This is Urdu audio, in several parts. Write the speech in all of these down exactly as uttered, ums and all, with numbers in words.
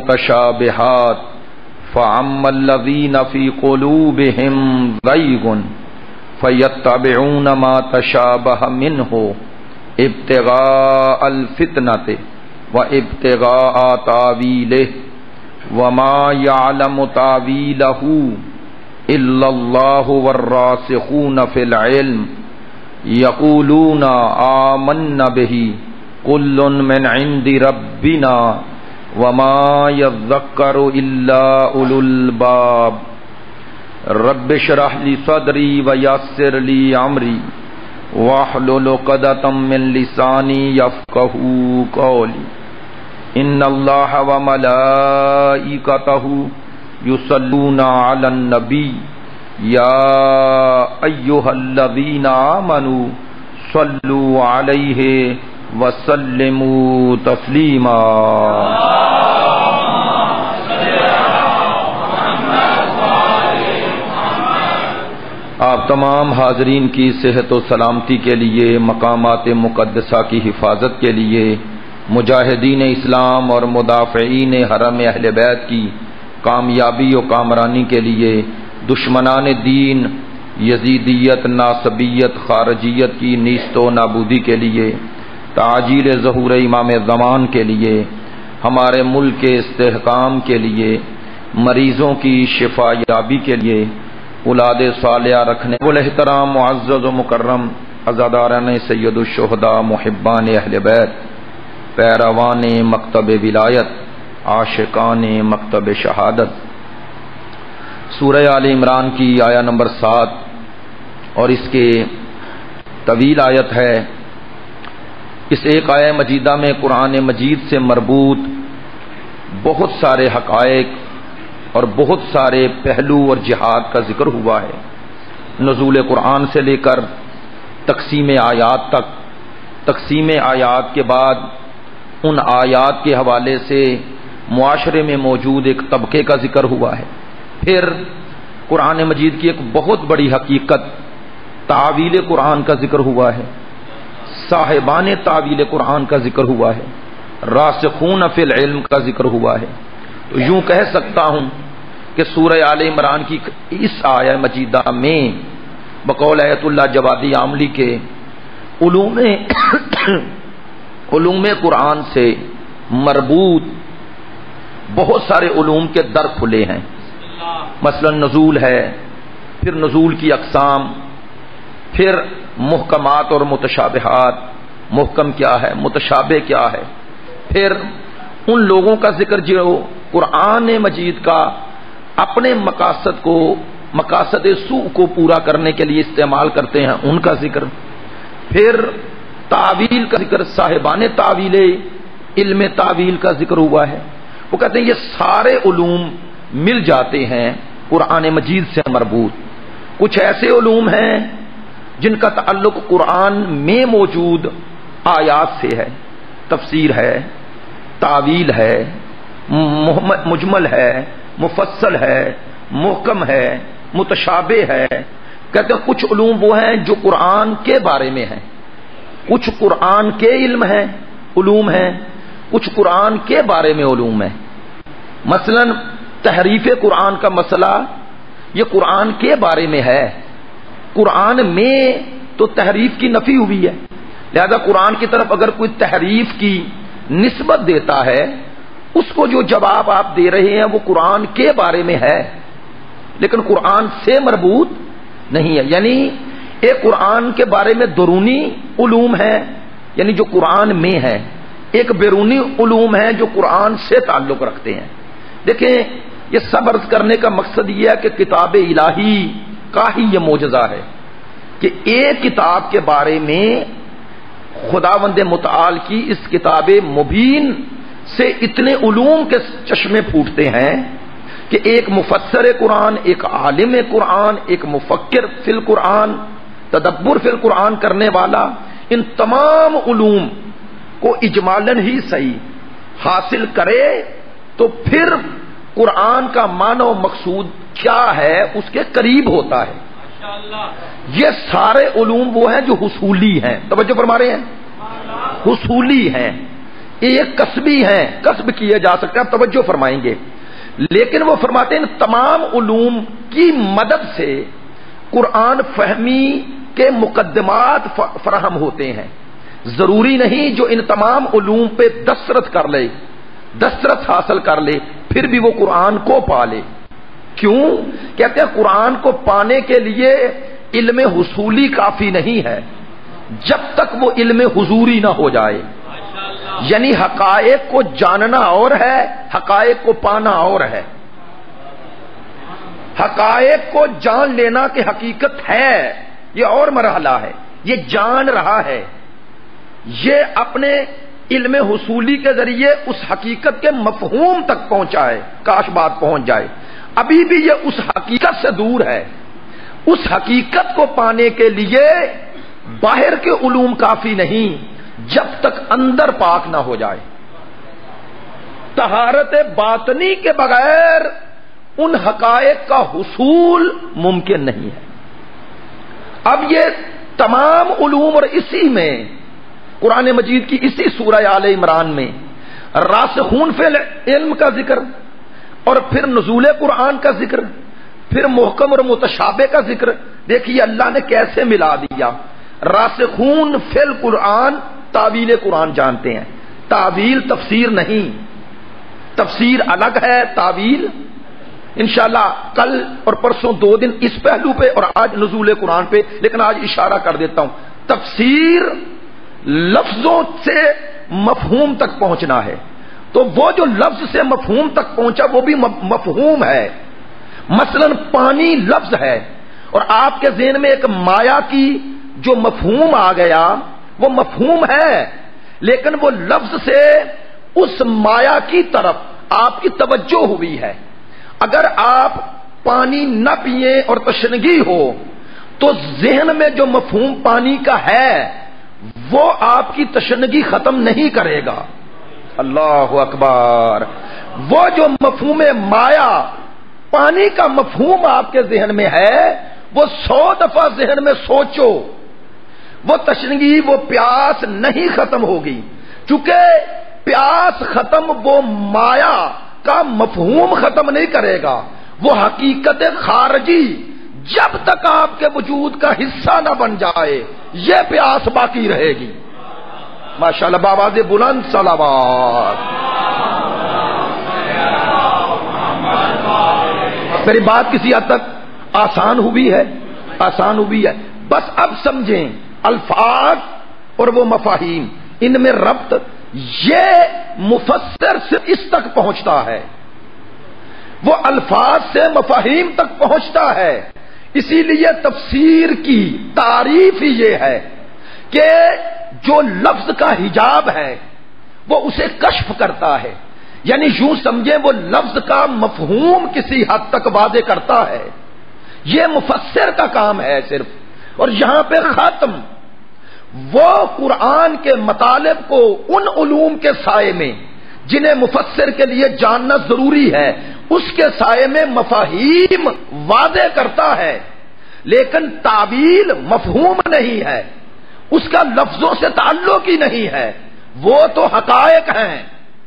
متشابہات فَأَمَّا الَّذِينَ فِي قُلُوبِهِمْ زَيْغٌ فَيَتَّبِعُونَ مَا تَشَابَهَ مِنْهُ ابتغاء الفتنة وابتغاء تاويله وما يعلم تاويله إلا الله والراسخون في العلم يقولون آمنا به كل من عند ربنا وما يذكر إلا أولو الباب رب اشرح لي صدري ويسر لي أمري واحلل عقدة من لساني يفقهوا قولي ان اللہ وملائکتہ یصلون علی النبی یا ایھا الذین آمنوا صلوا علیہ وسلموا تسلیما۔ آپ تمام حاضرین کی صحت و سلامتی کے لیے، مقامات مقدسہ کی حفاظت کے لیے، مجاہدین اسلام اور مدافعین حرم اہل بیت کی کامیابی و کامرانی کے لیے، دشمنان دین یزیدیت، ناصبیت، خارجیت کی نیست و نابودی کے لیے، تعجیل ظہور امام زمان کے لیے، ہمارے ملک کے استحکام کے لیے، مریضوں کی شفا یابی کے لیے، اولاد صالحہ رکھنے والاحترام معزز و مکرم عزاداران سید الشہداء، محبان اہل بیت، پیروان مکتب ولایت، عاشقان مکتب شہادت، سورہ آل عمران کی آیا نمبر سات اور اس کے طویل آیت ہے۔ اس ایک آیہ مجیدہ میں قرآن مجید سے مربوط بہت سارے حقائق اور بہت سارے پہلو اور جہاد کا ذکر ہوا ہے، نزول قرآن سے لے کر تقسیم آیات تک۔ تقسیم آیات کے بعد ان آیات کے حوالے سے معاشرے میں موجود ایک طبقے کا ذکر ہوا ہے، پھر قرآن مجید کی ایک بہت بڑی حقیقت تعویل قرآن کا ذکر ہوا ہے، صاحبان تعویل قرآن کا ذکر ہوا ہے، راسخون فی العلم کا ذکر ہوا ہے۔ تو یوں کہہ سکتا ہوں کہ سورہ آل عمران کی اس آیہ مجیدہ میں بقول آیت اللہ جوادی عاملی کے علوم علوم قرآن سے مربوط بہت سارے علوم کے در کھلے ہیں، مثلا نزول ہے، پھر نزول کی اقسام، پھر محکمات اور متشابہات، محکم کیا ہے، متشابہ کیا ہے، پھر ان لوگوں کا ذکر جو قرآن مجید کا اپنے مقاصد کو، مقاصد سوء کو پورا کرنے کے لیے استعمال کرتے ہیں، ان کا ذکر، پھر تعویل کا ذکر، صاحبان تعویل علم تعویل کا ذکر ہوا ہے۔ وہ کہتے ہیں یہ سارے علوم مل جاتے ہیں قرآن مجید سے مربوط۔ کچھ ایسے علوم ہیں جن کا تعلق قرآن میں موجود آیات سے ہے، تفسیر ہے، تعویل ہے، مجمل ہے، مفصل ہے، محکم ہے، متشابہ ہے۔ کہتے ہیں کچھ علوم وہ ہیں جو قرآن کے بارے میں ہیں، کچھ قرآن کے علم ہیں، علوم ہیں، کچھ قرآن کے بارے میں علوم ہیں۔ مثلا تحریف قرآن کا مسئلہ یہ قرآن کے بارے میں ہے، قرآن میں تو تحریف کی نفی ہوئی ہے، لہذا قرآن کی طرف اگر کوئی تحریف کی نسبت دیتا ہے، اس کو جو جواب آپ دے رہے ہیں وہ قرآن کے بارے میں ہے لیکن قرآن سے مربوط نہیں ہے۔ یعنی ایک قرآن کے بارے میں درونی علوم ہے، یعنی جو قرآن میں ہے، ایک بیرونی علوم ہے جو قرآن سے تعلق رکھتے ہیں۔ دیکھیں یہ سب عرض کرنے کا مقصد یہ ہے کہ کتاب الہی کا ہی یہ معجزہ ہے کہ ایک کتاب کے بارے میں خداوند متعال کی اس کتاب مبین سے اتنے علوم کے چشمے پھوٹتے ہیں کہ ایک مفسر قرآن، ایک عالم قرآن، ایک مفکر فی القرآن، تدبر فی القرآن کرنے والا ان تمام علوم کو اجمالاً ہی صحیح حاصل کرے تو پھر قرآن کا معنی و مقصود کیا ہے اس کے قریب ہوتا ہے۔ یہ سارے علوم وہ ہیں جو حصولی ہیں، توجہ فرما رہے ہیں، حصولی ہیں، یہ کسبی ہیں، کسب کیے جا سکتے ہیں، آپ توجہ فرمائیں گے، لیکن وہ فرماتے ہیں تمام علوم کی مدد سے قرآن فہمی کے مقدمات فراہم ہوتے ہیں۔ ضروری نہیں جو ان تمام علوم پہ دسترس کر لے، دسترس حاصل کر لے، پھر بھی وہ قرآن کو پا لے۔ کیوں؟ کہتے ہیں قرآن کو پانے کے لیے علم حصولی کافی نہیں ہے جب تک وہ علم حضوری نہ ہو جائے، یعنی حقائق کو جاننا اور ہے، حقائق کو پانا اور ہے۔ حقائق کو جان لینا کہ حقیقت ہے یہ اور مرحلہ ہے، یہ جان رہا ہے، یہ اپنے علم حصولی کے ذریعے اس حقیقت کے مفہوم تک پہنچا ہے، کاش بات پہنچ جائے، ابھی بھی یہ اس حقیقت سے دور ہے۔ اس حقیقت کو پانے کے لیے باہر کے علوم کافی نہیں جب تک اندر پاک نہ ہو جائے۔ طہارت باطنی کے بغیر ان حقائق کا حصول ممکن نہیں ہے۔ اب یہ تمام علوم، اور اسی میں قرآن مجید کی اسی سورہ آل عمران میں راسخون فی العلم کا ذکر، اور پھر نزول قرآن کا ذکر، پھر محکم اور متشابہ کا ذکر، دیکھیے اللہ نے کیسے ملا دیا۔ راسخون فی القرآن تعویل قرآن جانتے ہیں، تعویل تفسیر نہیں، تفسیر الگ ہے، تعویل انشاءاللہ کل اور پرسوں دو دن اس پہلو پہ اور آج نزول قرآن پہ، لیکن آج اشارہ کر دیتا ہوں، تفسیر لفظوں سے مفہوم تک پہنچنا ہے، تو وہ جو لفظ سے مفہوم تک پہنچا وہ بھی مفہوم ہے۔ مثلا پانی لفظ ہے، اور آپ کے ذہن میں ایک مایا کی جو مفہوم آ گیا وہ مفہوم ہے، لیکن وہ لفظ سے اس مایا کی طرف آپ کی توجہ ہوئی ہے۔ اگر آپ پانی نہ پیئیں اور تشنگی ہو تو ذہن میں جو مفہوم پانی کا ہے وہ آپ کی تشنگی ختم نہیں کرے گا۔ اللہ اکبر! وہ جو مفہوم مایا پانی کا مفہوم آپ کے ذہن میں ہے وہ سو دفعہ ذہن میں سوچو، وہ تشنگی، وہ پیاس نہیں ختم ہوگی، چونکہ پیاس ختم وہ مایا کا مفہوم ختم نہیں کرے گا، وہ حقیقت خارجی جب تک آپ کے وجود کا حصہ نہ بن جائے یہ پیاس باقی رہے گی۔ ماشاءاللہ بآواز بلند صلوات۔ میری بات کسی حد تک آسان ہوئی ہے، آسان ہوئی ہے، بس اب سمجھیں الفاظ اور وہ مفاہیم، ان میں ربط، یہ مفسر سے اس تک پہنچتا ہے، وہ الفاظ سے مفاہیم تک پہنچتا ہے۔ اسی لیے تفسیر کی تعریف ہی یہ ہے کہ جو لفظ کا حجاب ہے وہ اسے کشف کرتا ہے، یعنی یوں سمجھیں وہ لفظ کا مفہوم کسی حد تک واضح کرتا ہے، یہ مفسر کا کام ہے صرف۔ اور یہاں پہ ختم، وہ قرآن کے مطالب کو ان علوم کے سائے میں جنہیں مفسر کے لیے جاننا ضروری ہے اس کے سائے میں مفاہیم واضح کرتا ہے، لیکن تعبیل مفہوم نہیں ہے، اس کا لفظوں سے تعلق ہی نہیں ہے، وہ تو حقائق ہیں۔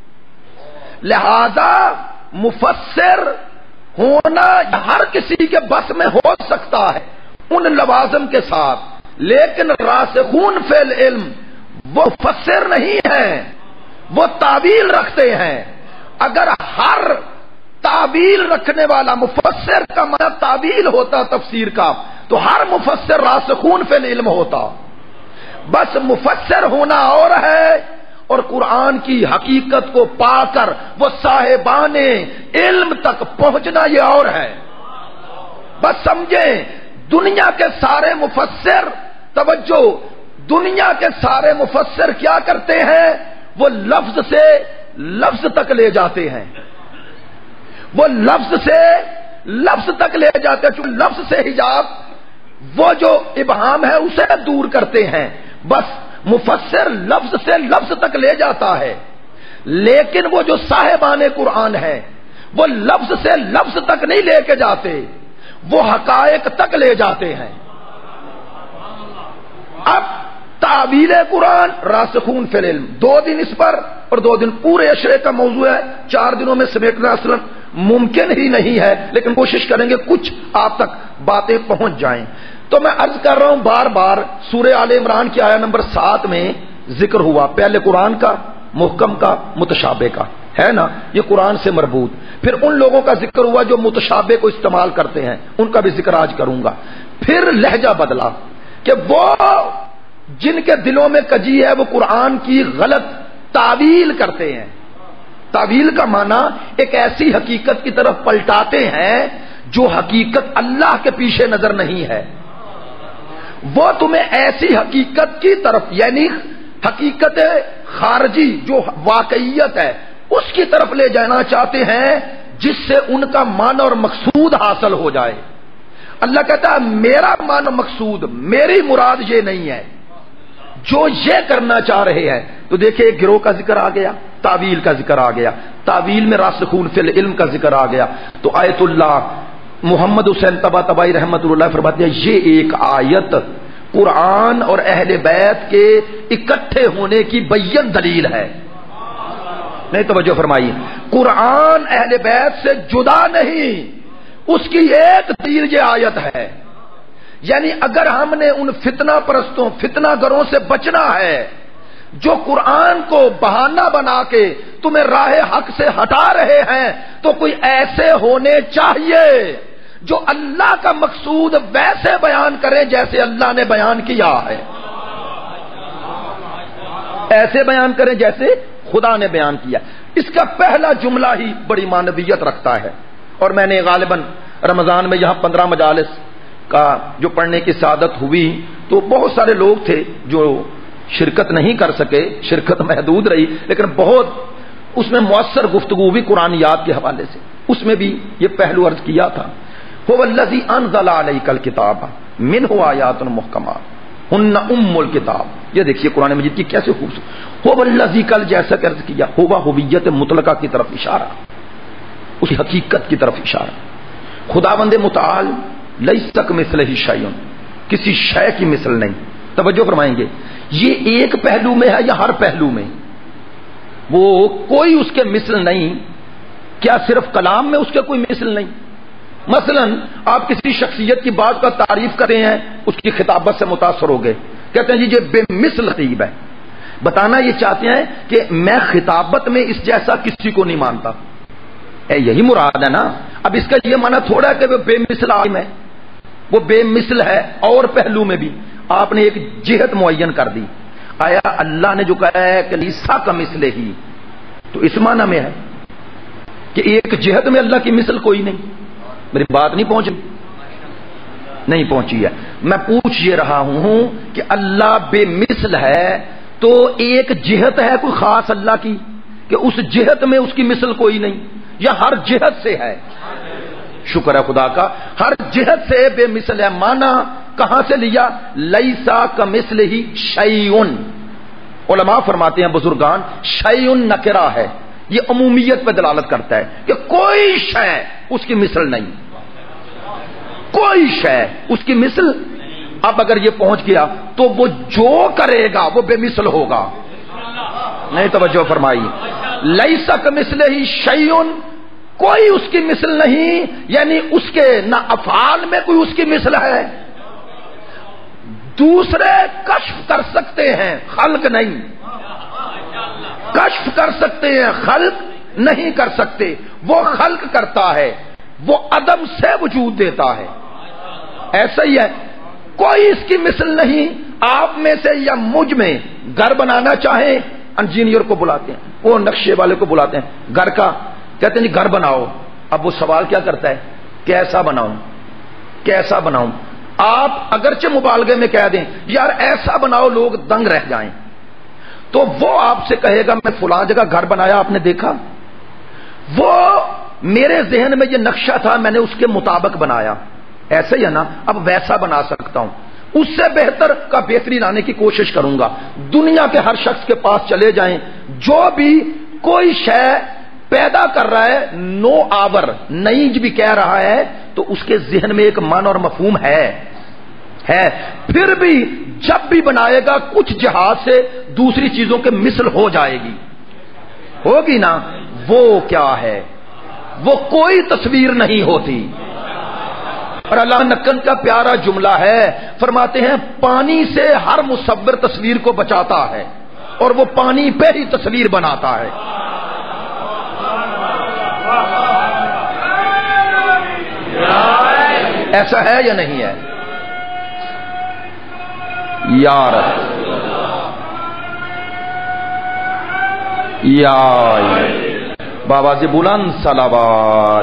لہذا مفسر ہونا ہر کسی کے بس میں ہو سکتا ہے ان لوازم کے ساتھ، لیکن راسخون فی العلم وہ مفسر نہیں ہیں، وہ تعبیل رکھتے ہیں۔ اگر ہر تعبیل رکھنے والا مفسر کا معنی تعبیل ہوتا تفسیر کا تو ہر مفسر راسخون فی العلم ہوتا۔ بس مفسر ہونا اور ہے اور قرآن کی حقیقت کو پا کر وہ صاحبان علم تک پہنچنا یہ اور ہے۔ بس سمجھیں دنیا کے سارے مفسر، توجہ، دنیا کے سارے مفسر کیا کرتے ہیں؟ وہ لفظ سے لفظ تک لے جاتے ہیں، وہ لفظ سے لفظ تک لے جاتے ہیں، چونکہ لفظ سے حجاب وہ جو ابہام ہے اسے دور کرتے ہیں۔ بس مفسر لفظ سے لفظ تک لے جاتا ہے، لیکن وہ جو صاحبان قرآن ہے وہ لفظ سے لفظ تک نہیں لے کے جاتے، وہ حقائق تک لے جاتے ہیں۔ اب تعویل قرآن راسخون فی العلم، دو دن اس پر اور دو دن پورے اشرے کا موضوع ہے، چار دنوں میں سمیٹنا اصلا ممکن ہی نہیں ہے، لیکن کوشش کریں گے کچھ آپ تک باتیں پہنچ جائیں۔ تو میں عرض کر رہا ہوں بار بار، سورہ آل عمران کی آیت نمبر سات میں ذکر ہوا پہلے قرآن کا، محکم کا، متشابہ کا، ہے نا، یہ قرآن سے مربوط۔ پھر ان لوگوں کا ذکر ہوا جو متشابہ کو استعمال کرتے ہیں، ان کا بھی ذکر آج کروں گا۔ پھر لہجہ بدلا کہ وہ جن کے دلوں میں کجی ہے وہ قرآن کی غلط تعویل کرتے ہیں۔ تعویل کا معنی ایک ایسی حقیقت کی طرف پلٹاتے ہیں جو حقیقت اللہ کے پیش نظر نہیں ہے، وہ تمہیں ایسی حقیقت کی طرف، یعنی حقیقت خارجی جو واقعیت ہے اس کی طرف لے جانا چاہتے ہیں جس سے ان کا معنی اور مقصود حاصل ہو جائے۔ اللہ کہتا ہے میرا معنی مقصود، میری مراد یہ نہیں ہے، جو یہ کرنا چاہ رہے ہیں۔ تو دیکھیں ایک گروہ کا ذکر آ گیا، تعویل کا ذکر آ گیا، تعویل میں راسخون فی العلم کا ذکر آ گیا۔ تو آیت اللہ محمد حسین طباطبائی رحمۃ اللہ فرماتے ہیں یہ ایک آیت قرآن اور اہل بیت کے اکٹھے ہونے کی بین دلیل ہے۔ نہیں توجہ فرمائیے، قرآن اہل بیت سے جدا نہیں، اس کی ایک دلیل یہ آیت ہے۔ یعنی اگر ہم نے ان فتنہ پرستوں، فتنہ گروں سے بچنا ہے جو قرآن کو بہانہ بنا کے تمہیں راہ حق سے ہٹا رہے ہیں، تو کوئی ایسے ہونے چاہیے جو اللہ کا مقصود ویسے بیان کریں جیسے اللہ نے بیان کیا ہے، ایسے بیان کریں جیسے خدا نے بیان کیا۔ اس کا پہلا جملہ ہی بڑی معنویت رکھتا ہے، اور میں نے غالباً رمضان میں یہاں پندرہ مجالس کا جو پڑھنے کی سعادت ہوئی تو بہت سارے لوگ تھے جو شرکت نہیں کر سکے، شرکت محدود رہی، لیکن بہت اس میں مؤثر گفتگو بھی قرآنیات کے حوالے سے، اس میں بھی یہ پہلو عرض کیا تھا هو الذی انزل علیک الکتاب منہ آیات محکمات ہن ام الکتاب۔ یہ دیکھیے قرآن مجید کی کیسے خوبصورت، هو الذی، کل جیسا کہ عرض کیا، ہوا ہویت مطلقہ کی طرف اشارہ، اس کی حقیقت کی طرف اشارہ۔ خداوند متعال لیس کمثلہ شیء، کسی شے کی مثل نہیں۔ توجہ فرمائیں گے، یہ ایک پہلو میں ہے یا ہر پہلو میں؟ وہ کوئی اس کے مثل نہیں۔ کیا صرف کلام میں اس کے کوئی مثل نہیں؟ مثلا آپ کسی شخصیت کی بات کا تعریف کرتے ہیں، اس کی خطابت سے متاثر ہو گئے، کہتے ہیں جی یہ بے مثل خطیب ہے، بتانا یہ چاہتے ہیں کہ میں خطابت میں اس جیسا کسی کو نہیں مانتا، اے یہی مراد ہے نا۔ اب اس کا یہ معنی تھوڑا ہے کہ وہ بے مثل عالم ہے، وہ بے مثل ہے اور پہلو میں بھی۔ آپ نے ایک جہت معین کر دی، آیا اللہ نے جو کہا ہے کہ لیسا کا مثل ہی، تو اس معنی میں ہے کہ ایک جہت میں اللہ کی مثل کوئی نہیں۔ میری بات نہیں پہنچی؟ نہیں پہنچی ہے۔ میں پوچھ یہ رہا ہوں کہ اللہ بے مثل ہے تو ایک جہت ہے کوئی خاص اللہ کی کہ اس جہت میں اس کی مثل کوئی نہیں، یا ہر جہت سے ہے؟ شکر ہے خدا کا، ہر جہت سے بے مثل ہے۔ مانا کہاں سے لیا؟ لیسا کمثلہ شیء۔ علماء فرماتے ہیں بزرگان، شیء نکرہ ہے، یہ عمومیت پہ دلالت کرتا ہے کہ کوئی شے اس کی مثل نہیں، کوئی شے اس کی مثل۔ اب اگر یہ پہنچ گیا تو وہ جو کرے گا وہ بے مثل ہوگا۔ نہیں توجہ فرمائی، لیسا کمثلہ شیء، کوئی اس کی مثل نہیں، یعنی اس کے نہ افعال میں کوئی اس کی مثل ہے۔ دوسرے کشف کر سکتے ہیں، خلق نہیں، کشف کر سکتے ہیں، خلق نہیں کر سکتے۔ وہ خلق کرتا ہے، وہ عدم سے وجود دیتا ہے، ایسا ہی ہے، کوئی اس کی مثل نہیں۔ آپ میں سے یا مجھ میں گھر بنانا چاہیں، انجینئر کو بلاتے ہیں، وہ نقشے والے کو بلاتے ہیں، گھر کا کہتے ہیں جی گھر بناؤ۔ اب وہ سوال کیا کرتا ہے؟ کیسا بناؤں، کیسا بناؤں؟ آپ اگرچہ مبالغے میں کہہ دیں یار ایسا بناؤ لوگ دنگ رہ جائیں، تو وہ آپ سے کہے گا میں فلاں جگہ گھر بنایا، آپ نے دیکھا؟ وہ میرے ذہن میں یہ نقشہ تھا، میں نے اس کے مطابق بنایا، ایسا ہی ہے نا؟ اب ویسا بنا سکتا ہوں، اس سے بہتر کا بہترین لانے کی کوشش کروں گا۔ دنیا کے ہر شخص کے پاس چلے جائیں، جو بھی کوئی شے پیدا کر رہا ہے، نو آور نئی بھی کہہ رہا ہے، تو اس کے ذہن میں ایک معنی اور مفہوم ہے ہے، پھر بھی جب بھی بنائے گا کچھ جہاز سے دوسری چیزوں کے مثل ہو جائے گی، ہوگی نا؟ وہ کیا ہے؟ وہ کوئی تصویر نہیں ہوتی۔ اور اللہ نکن کا پیارا جملہ ہے، فرماتے ہیں پانی سے ہر مصور تصویر کو بچاتا ہے اور وہ پانی پہ ہی تصویر بناتا ہے۔ ایسا ہے یا نہیں ہے؟ یار یا بابا سے بلند صلوات۔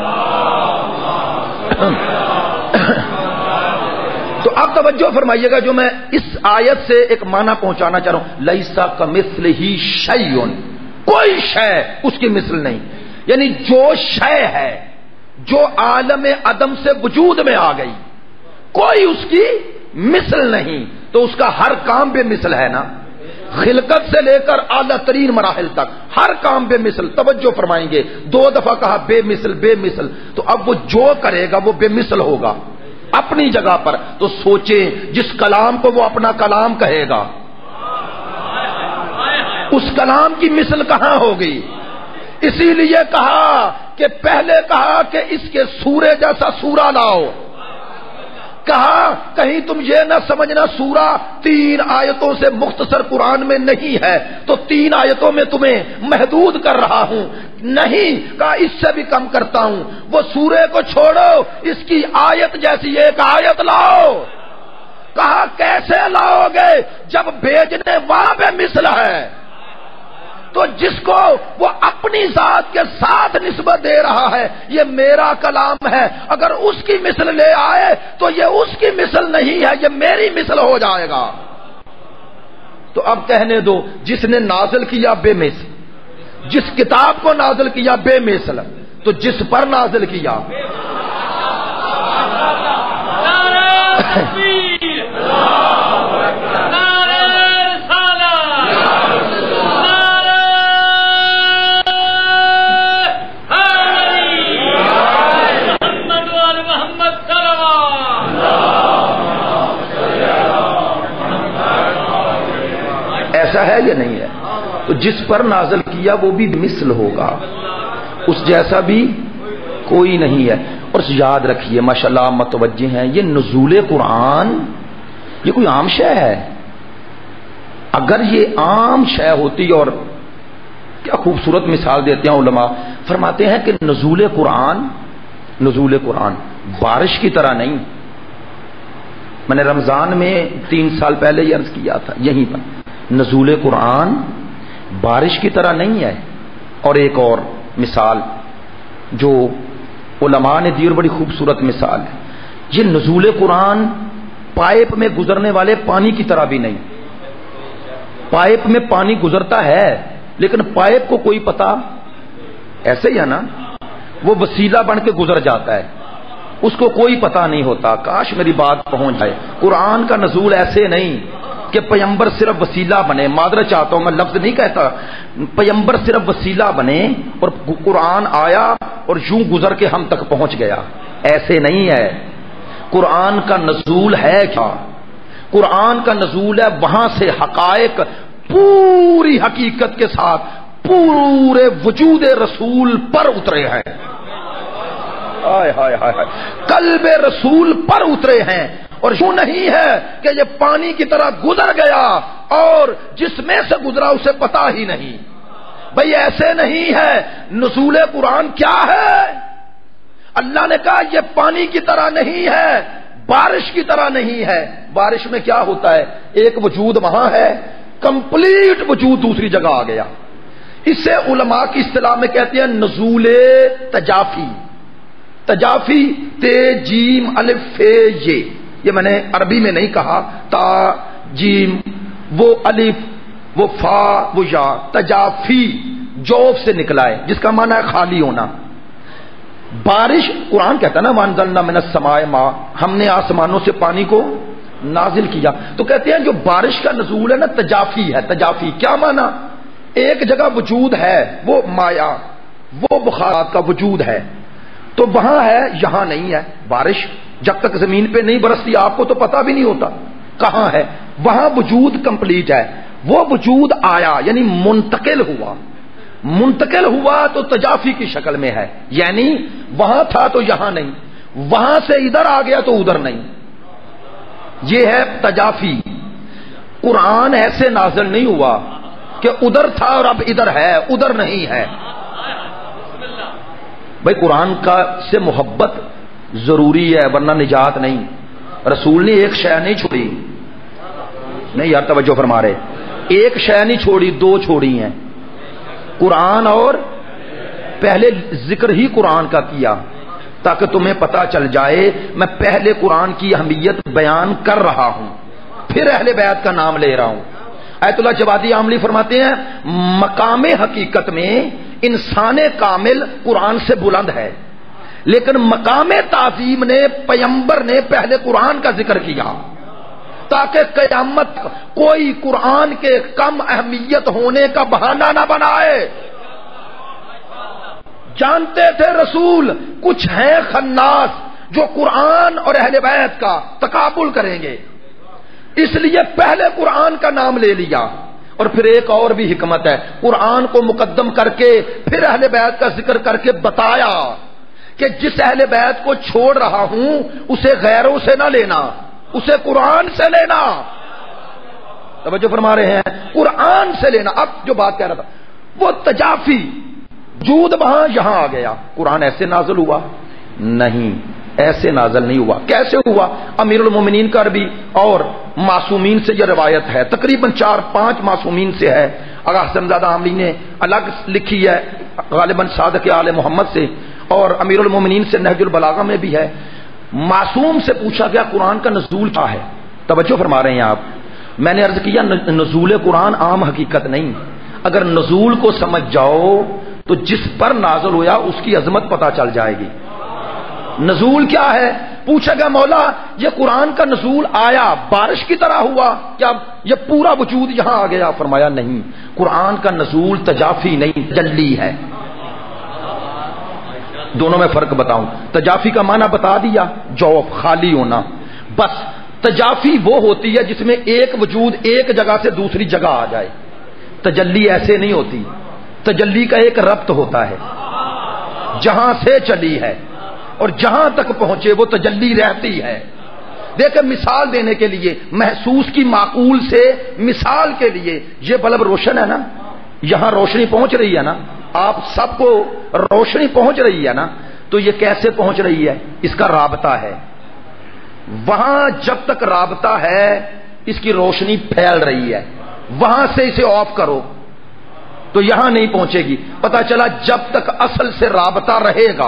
تو اب توجہ فرمائیے گا، جو میں اس آیت سے ایک معنی پہنچانا چاہ رہا ہوں، لیسا کمثلہ شیء، کوئی شے اس کی مثل نہیں، یعنی جو شے ہے جو عالم عدم سے وجود میں آ گئی، کوئی اس کی مثل نہیں، تو اس کا ہر کام بے مثل ہے نا، خلقت سے لے کر اعلیٰ ترین مراحل تک ہر کام بے مثل۔ توجہ فرمائیں گے، دو دفعہ کہا بے مثل بے مثل، تو اب وہ جو کرے گا وہ بے مثل ہوگا اپنی جگہ پر۔ تو سوچیں جس کلام کو وہ اپنا کلام کہے گا، اس کلام کی مثل کہاں ہوگی؟ اسی لیے کہا کہ پہلے کہا کہ اس کے سورے جیسا سورہ لاؤ، کہا کہیں تم یہ نہ سمجھنا سورہ تین آیتوں سے مختصر قرآن میں نہیں ہے تو تین آیتوں میں تمہیں محدود کر رہا ہوں، نہیں، کہا اس سے بھی کم کرتا ہوں، وہ سورے کو چھوڑو، اس کی آیت جیسی ایک آیت لاؤ۔ کہا کیسے لاؤ گے جب بھیجنے وہاں پہ مثل ہے؟ تو جس کو وہ اپنی ذات کے ساتھ نسبت دے رہا ہے، یہ میرا کلام ہے، اگر اس کی مثل لے آئے تو یہ اس کی مثل نہیں ہے، یہ میری مثل ہو جائے گا۔ تو اب کہنے دو، جس نے نازل کیا بے مثل، جس کتاب کو نازل کیا بے مثل، تو جس پر نازل کیا ہے یا نہیں ہے؟ تو جس پر نازل کیا وہ بھی مثل ہوگا، اس جیسا بھی کوئی نہیں ہے۔ اور یاد رکھیے ماشاءاللہ متوجہ ہیں، یہ نزول قرآن یہ کوئی عام شے ہے؟ اگر یہ عام شے ہوتی، اور کیا خوبصورت مثال دیتے ہیں علماء، فرماتے ہیں کہ نزول قرآن نزول قرآن بارش کی طرح نہیں۔ میں نے رمضان میں تین سال پہلے یہ عرض کیا تھا یہیں پر، نزول قرآن بارش کی طرح نہیں ہے۔ اور ایک اور مثال جو علماء نے دی اور بڑی خوبصورت مثال ہے، یہ نزول قرآن پائپ میں گزرنے والے پانی کی طرح بھی نہیں۔ پائپ میں پانی گزرتا ہے لیکن پائپ کو کوئی پتا، ایسے ہی ہے نا، وہ وسیلہ بن کے گزر جاتا ہے، اس کو کوئی پتا نہیں ہوتا۔ کاش میری بات پہنچ جائے۔ قرآن کا نزول ایسے نہیں کہ پیغمبر صرف وسیلہ بنے، معذرت چاہتا ہوں میں لفظ نہیں کہتا، پیغمبر صرف وسیلہ بنے اور قرآن آیا اور یوں گزر کے ہم تک پہنچ گیا، ایسے نہیں ہے۔ قرآن کا نزول ہے کیا؟ قرآن کا نزول ہے وہاں سے حقائق پوری حقیقت کے ساتھ پورے وجود رسول پر اترے ہیں، ہائے ہائے ہائے، قلب رسول پر اترے ہیں، اور یوں نہیں ہے کہ یہ پانی کی طرح گزر گیا اور جس میں سے گزرا اسے پتا ہی نہیں۔ بھئی ایسے نہیں ہے۔ نزول قرآن کیا ہے؟ اللہ نے کہا یہ پانی کی طرح نہیں ہے، بارش کی طرح نہیں ہے۔ بارش میں کیا ہوتا ہے؟ ایک وجود وہاں ہے، کمپلیٹ وجود دوسری جگہ آ گیا۔ اسے علماء کی اصطلاح میں کہتے ہیں نزول تجافی۔ تجافی تے جیم الف فے یہ یہ میں نے عربی میں نہیں کہا، تا جیم وہ الف وہ فا وہ یا، تجافی جوف سے نکلا ہے جس کا معنی ہے خالی ہونا۔ بارش قرآن کہتا ہے نا وانزلنا من السماء ماء، ہم نے آسمانوں سے پانی کو نازل کیا، تو کہتے ہیں جو بارش کا نزول ہے نا تجافی ہے۔ تجافی کیا معنی؟ ایک جگہ وجود ہے وہ مایا، وہ بخارات کا وجود ہے، تو وہاں ہے یہاں نہیں ہے بارش، جب تک زمین پہ نہیں برستی آپ کو تو پتہ بھی نہیں ہوتا کہاں ہے. وہاں وجود کمپلیٹ ہے. وہ وجود آیا یعنی منتقل ہوا. منتقل ہوا تو تجافی کی شکل میں ہے, یعنی وہاں تھا تو یہاں نہیں, وہاں سے ادھر آ گیا تو ادھر نہیں. یہ ہے تجافی. قرآن ایسے نازل نہیں ہوا کہ ادھر تھا اور اب ادھر ہے, ادھر نہیں ہے. بھائی قرآن کا سے محبت ضروری ہے ورنہ نجات نہیں. رسول نے ایک شے نہیں چھوڑی, نہیں یار توجہ فرما رہے, ایک شے نہیں چھوڑی, دو چھوڑی ہیں. قرآن اور پہلے ذکر ہی قرآن کا کیا تاکہ تمہیں پتہ چل جائے میں پہلے قرآن کی اہمیت بیان کر رہا ہوں, پھر اہل بیت کا نام لے رہا ہوں. آیت اللہ جوادی عاملی فرماتے ہیں مقام حقیقت میں انسان کامل قرآن سے بلند ہے, لیکن مقام تعظیم نے پیمبر نے پہلے قرآن کا ذکر کیا تاکہ قیامت کوئی قرآن کے کم اہمیت ہونے کا بہانہ نہ بنائے. جانتے تھے رسول کچھ ہیں خناس جو قرآن اور اہل بیت کا تقابل کریں گے, اس لیے پہلے قرآن کا نام لے لیا. اور پھر ایک اور بھی حکمت ہے, قرآن کو مقدم کر کے پھر اہل بیت کا ذکر کر کے بتایا کہ جس اہل بیت کو چھوڑ رہا ہوں اسے غیروں سے نہ لینا, اسے قرآن سے لینا. توجہ فرما رہے ہیں, قرآن سے لینا. اب جو بات کہہ رہا تھا وہ تجافی, وجود وہاں یہاں آ گیا. قرآن ایسے نازل ہوا نہیں, ایسے نازل نہیں ہوا. کیسے ہوا؟ امیر المومنین کا عربی اور معصومین سے یہ روایت ہے, تقریباً چار پانچ معصومین سے ہے. آغا حسن زادہ عاملی نے الگ لکھی ہے غالباً صادق آل محمد سے, اور امیر المومنین سے نہج البلاغہ میں بھی ہے. معصوم سے پوچھا گیا قرآن کا نزول کیا ہے. توجہ فرما رہے ہیں آپ, میں نے عرض کیا نزول قرآن عام حقیقت نہیں. اگر نزول کو سمجھ جاؤ تو جس پر نازل ہوا اس کی عظمت پتہ چل جائے گی. نزول کیا ہے؟ پوچھا گیا مولا یہ قرآن کا نزول آیا بارش کی طرح ہوا کیا یہ پورا وجود یہاں آ گیا؟ فرمایا نہیں, قرآن کا نزول تجافی نہیں تجلی ہے. دونوں میں فرق بتاؤں. تجافی کا معنی بتا دیا, جوف خالی ہونا. بس تجافی وہ ہوتی ہے جس میں ایک وجود ایک جگہ سے دوسری جگہ آ جائے. تجلی ایسے نہیں ہوتی. تجلی کا ایک ربط ہوتا ہے, جہاں سے چلی ہے اور جہاں تک پہنچے وہ تجلی رہتی ہے. دیکھیں مثال دینے کے لیے, محسوس کی معقول سے مثال کے لیے, یہ بلب روشن ہے نا, یہاں روشنی پہنچ رہی ہے نا, آپ سب کو روشنی پہنچ رہی ہے نا, تو یہ کیسے پہنچ رہی ہے؟ اس کا رابطہ ہے. وہاں جب تک رابطہ ہے اس کی روشنی پھیل رہی ہے, وہاں سے اسے آف کرو تو یہاں نہیں پہنچے گی. پتہ چلا جب تک اصل سے رابطہ رہے گا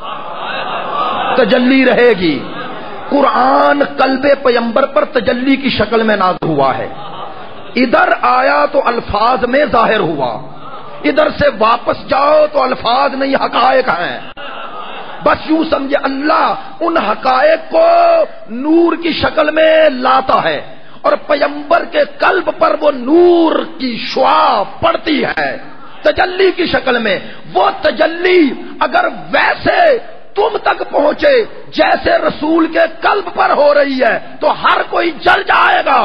تجلی رہے گی. قرآن قلب پیمبر پر تجلی کی شکل میں نازل ہوا ہے. ادھر آیا تو الفاظ میں ظاہر ہوا, ادھر سے واپس جاؤ تو الفاظ نہیں حقائق ہیں. بس یوں سمجھے اللہ ان حقائق کو نور کی شکل میں لاتا ہے اور پیمبر کے قلب پر وہ نور کی شعاع پڑتی ہے تجلی کی شکل میں. وہ تجلی اگر ویسے تم تک پہنچے جیسے رسول کے قلب پر ہو رہی ہے تو ہر کوئی جل جائے گا.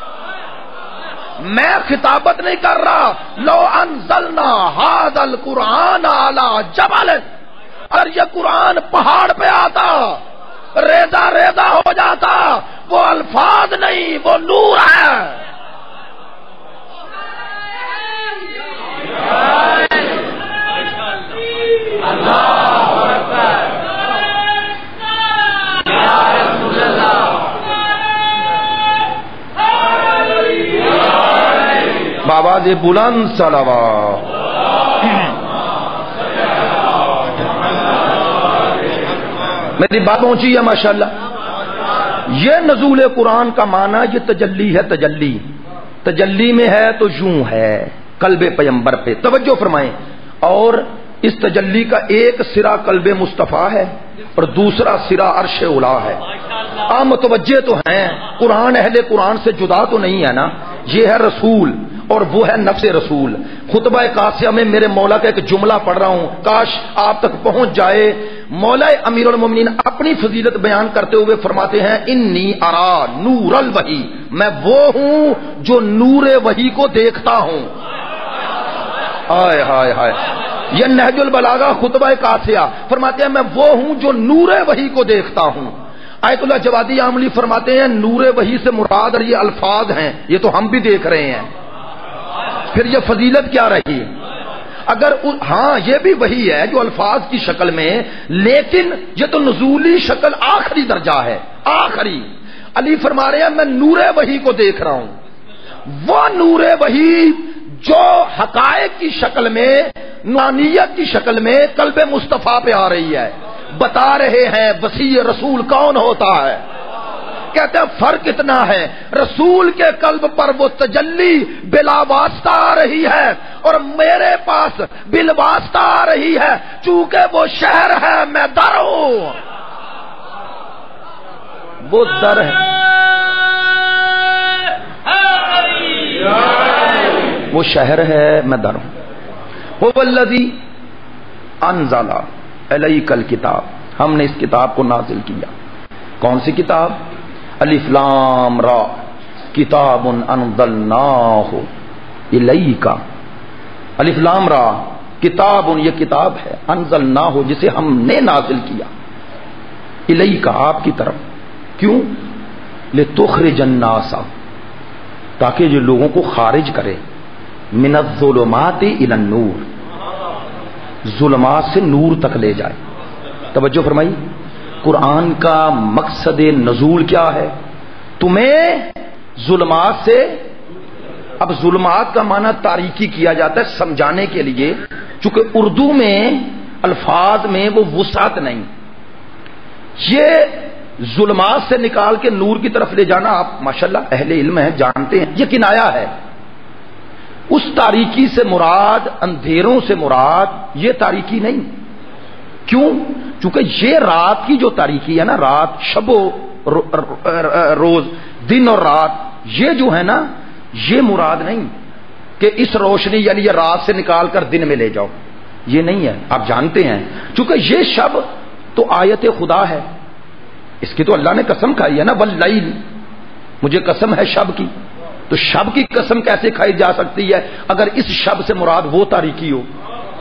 میں خطابت نہیں کر رہا, لو انزلنا ھذا القرآن علی جبل, اور یہ قرآن پہاڑ پہ آتا ریزہ ریزہ ہو جاتا. وہ الفاظ نہیں, وہ نور ہے. بابا دے بلند صلوات. میری بات پہنچی ہے ماشاءاللہ. یہ نزول قرآن کا معنی یہ تجلی ہے. تجلی تجلی میں ہے تو یوں ہے قلب پیمبر پہ. توجہ فرمائیں. اور اس تجلی کا ایک سرا قلب مصطفیٰ ہے اور دوسرا سرا عرش اولا ہے. آپ متوجہ تو ہیں, قرآن اہل قرآن سے جدا تو نہیں ہے نا. یہ ہے رسول اور وہ ہے نفس رسول. خطبہ قاسیہ میں میرے مولا کا ایک جملہ پڑھ رہا ہوں, کاش آپ تک پہنچ جائے. مولا امیر المومنین اپنی فضیلت بیان کرتے ہوئے فرماتے ہیں انی ارا نور الوحی، میں وہ ہوں جو نور وحی کو دیکھتا ہوں. ہائے ہائے ہائے، یہ نہج البلاغہ خطبہ قاسیہ فرماتے ہیں میں وہ ہوں جو نور وحی کو دیکھتا ہوں. آیت اللہ جوادی عاملی فرماتے ہیں نور وحی سے مراد اور یہ الفاظ ہیں، یہ تو ہم بھی دیکھ رہے ہیں، پھر یہ فضیلت کیا رہی؟ اگر ہاں یہ بھی وہی ہے جو الفاظ کی شکل میں، لیکن یہ تو نزولی شکل آخری درجہ ہے، آخری. علی فرما رہے ہیں میں نور وحی کو دیکھ رہا ہوں، وہ نور وحی جو حقائق کی شکل میں، نورانیت کی شکل میں قلب مصطفیٰ پہ آ رہی ہے. بتا رہے ہیں وسیع رسول کون ہوتا ہے. کہتے ہیں فرق اتنا ہے، رسول کے قلب پر وہ تجلی بلا واسطہ آ رہی ہے اور میرے پاس بال واسطہ آ رہی ہے، چونکہ وہ شہر ہے میں در ہوں. وہ در ہے، وہ شہر ہے میں در ہوں. هو الذی انزل الیک الکتاب، ہم نے اس کتاب کو نازل کیا. کون سی کتاب؟ الف لام را کتاب انزلناہ الیک. الف لام را کتاب، یہ کتاب ہے، انزلناہ جسے ہم نے نازل کیا، الیک آپ کی طرف. کیوں؟ لتخرج الناس، تاکہ جو لوگوں کو خارج کرے، من الظلمات الی النور، ظلمات سے نور تک لے جائے. توجہ فرمائی، قرآن کا مقصد نزول کیا ہے؟ تمہیں ظلمات سے، اب ظلمات کا معنی تاریکی کیا جاتا ہے سمجھانے کے لیے، چونکہ اردو میں الفاظ میں وہ وسعت نہیں. یہ ظلمات سے نکال کے نور کی طرف لے جانا، آپ ماشاءاللہ اہل علم ہیں، جانتے ہیں یہ کنایا ہے. اس تاریکی سے مراد، اندھیروں سے مراد یہ تاریکی نہیں. کیوں؟ چونکہ یہ رات کی جو تاریکی ہے نا، رات، شب و روز، دن اور رات، یہ جو ہے نا یہ مراد نہیں کہ اس روشنی یعنی یہ رات سے نکال کر دن میں لے جاؤ، یہ نہیں ہے. آپ جانتے ہیں چونکہ یہ شب تو آیت خدا ہے، اس کی تو اللہ نے قسم کھائی ہے نا، واللیل، مجھے قسم ہے شب کی. تو شب کی قسم کیسے کھائی جا سکتی ہے اگر اس شب سے مراد وہ تاریکی ہو؟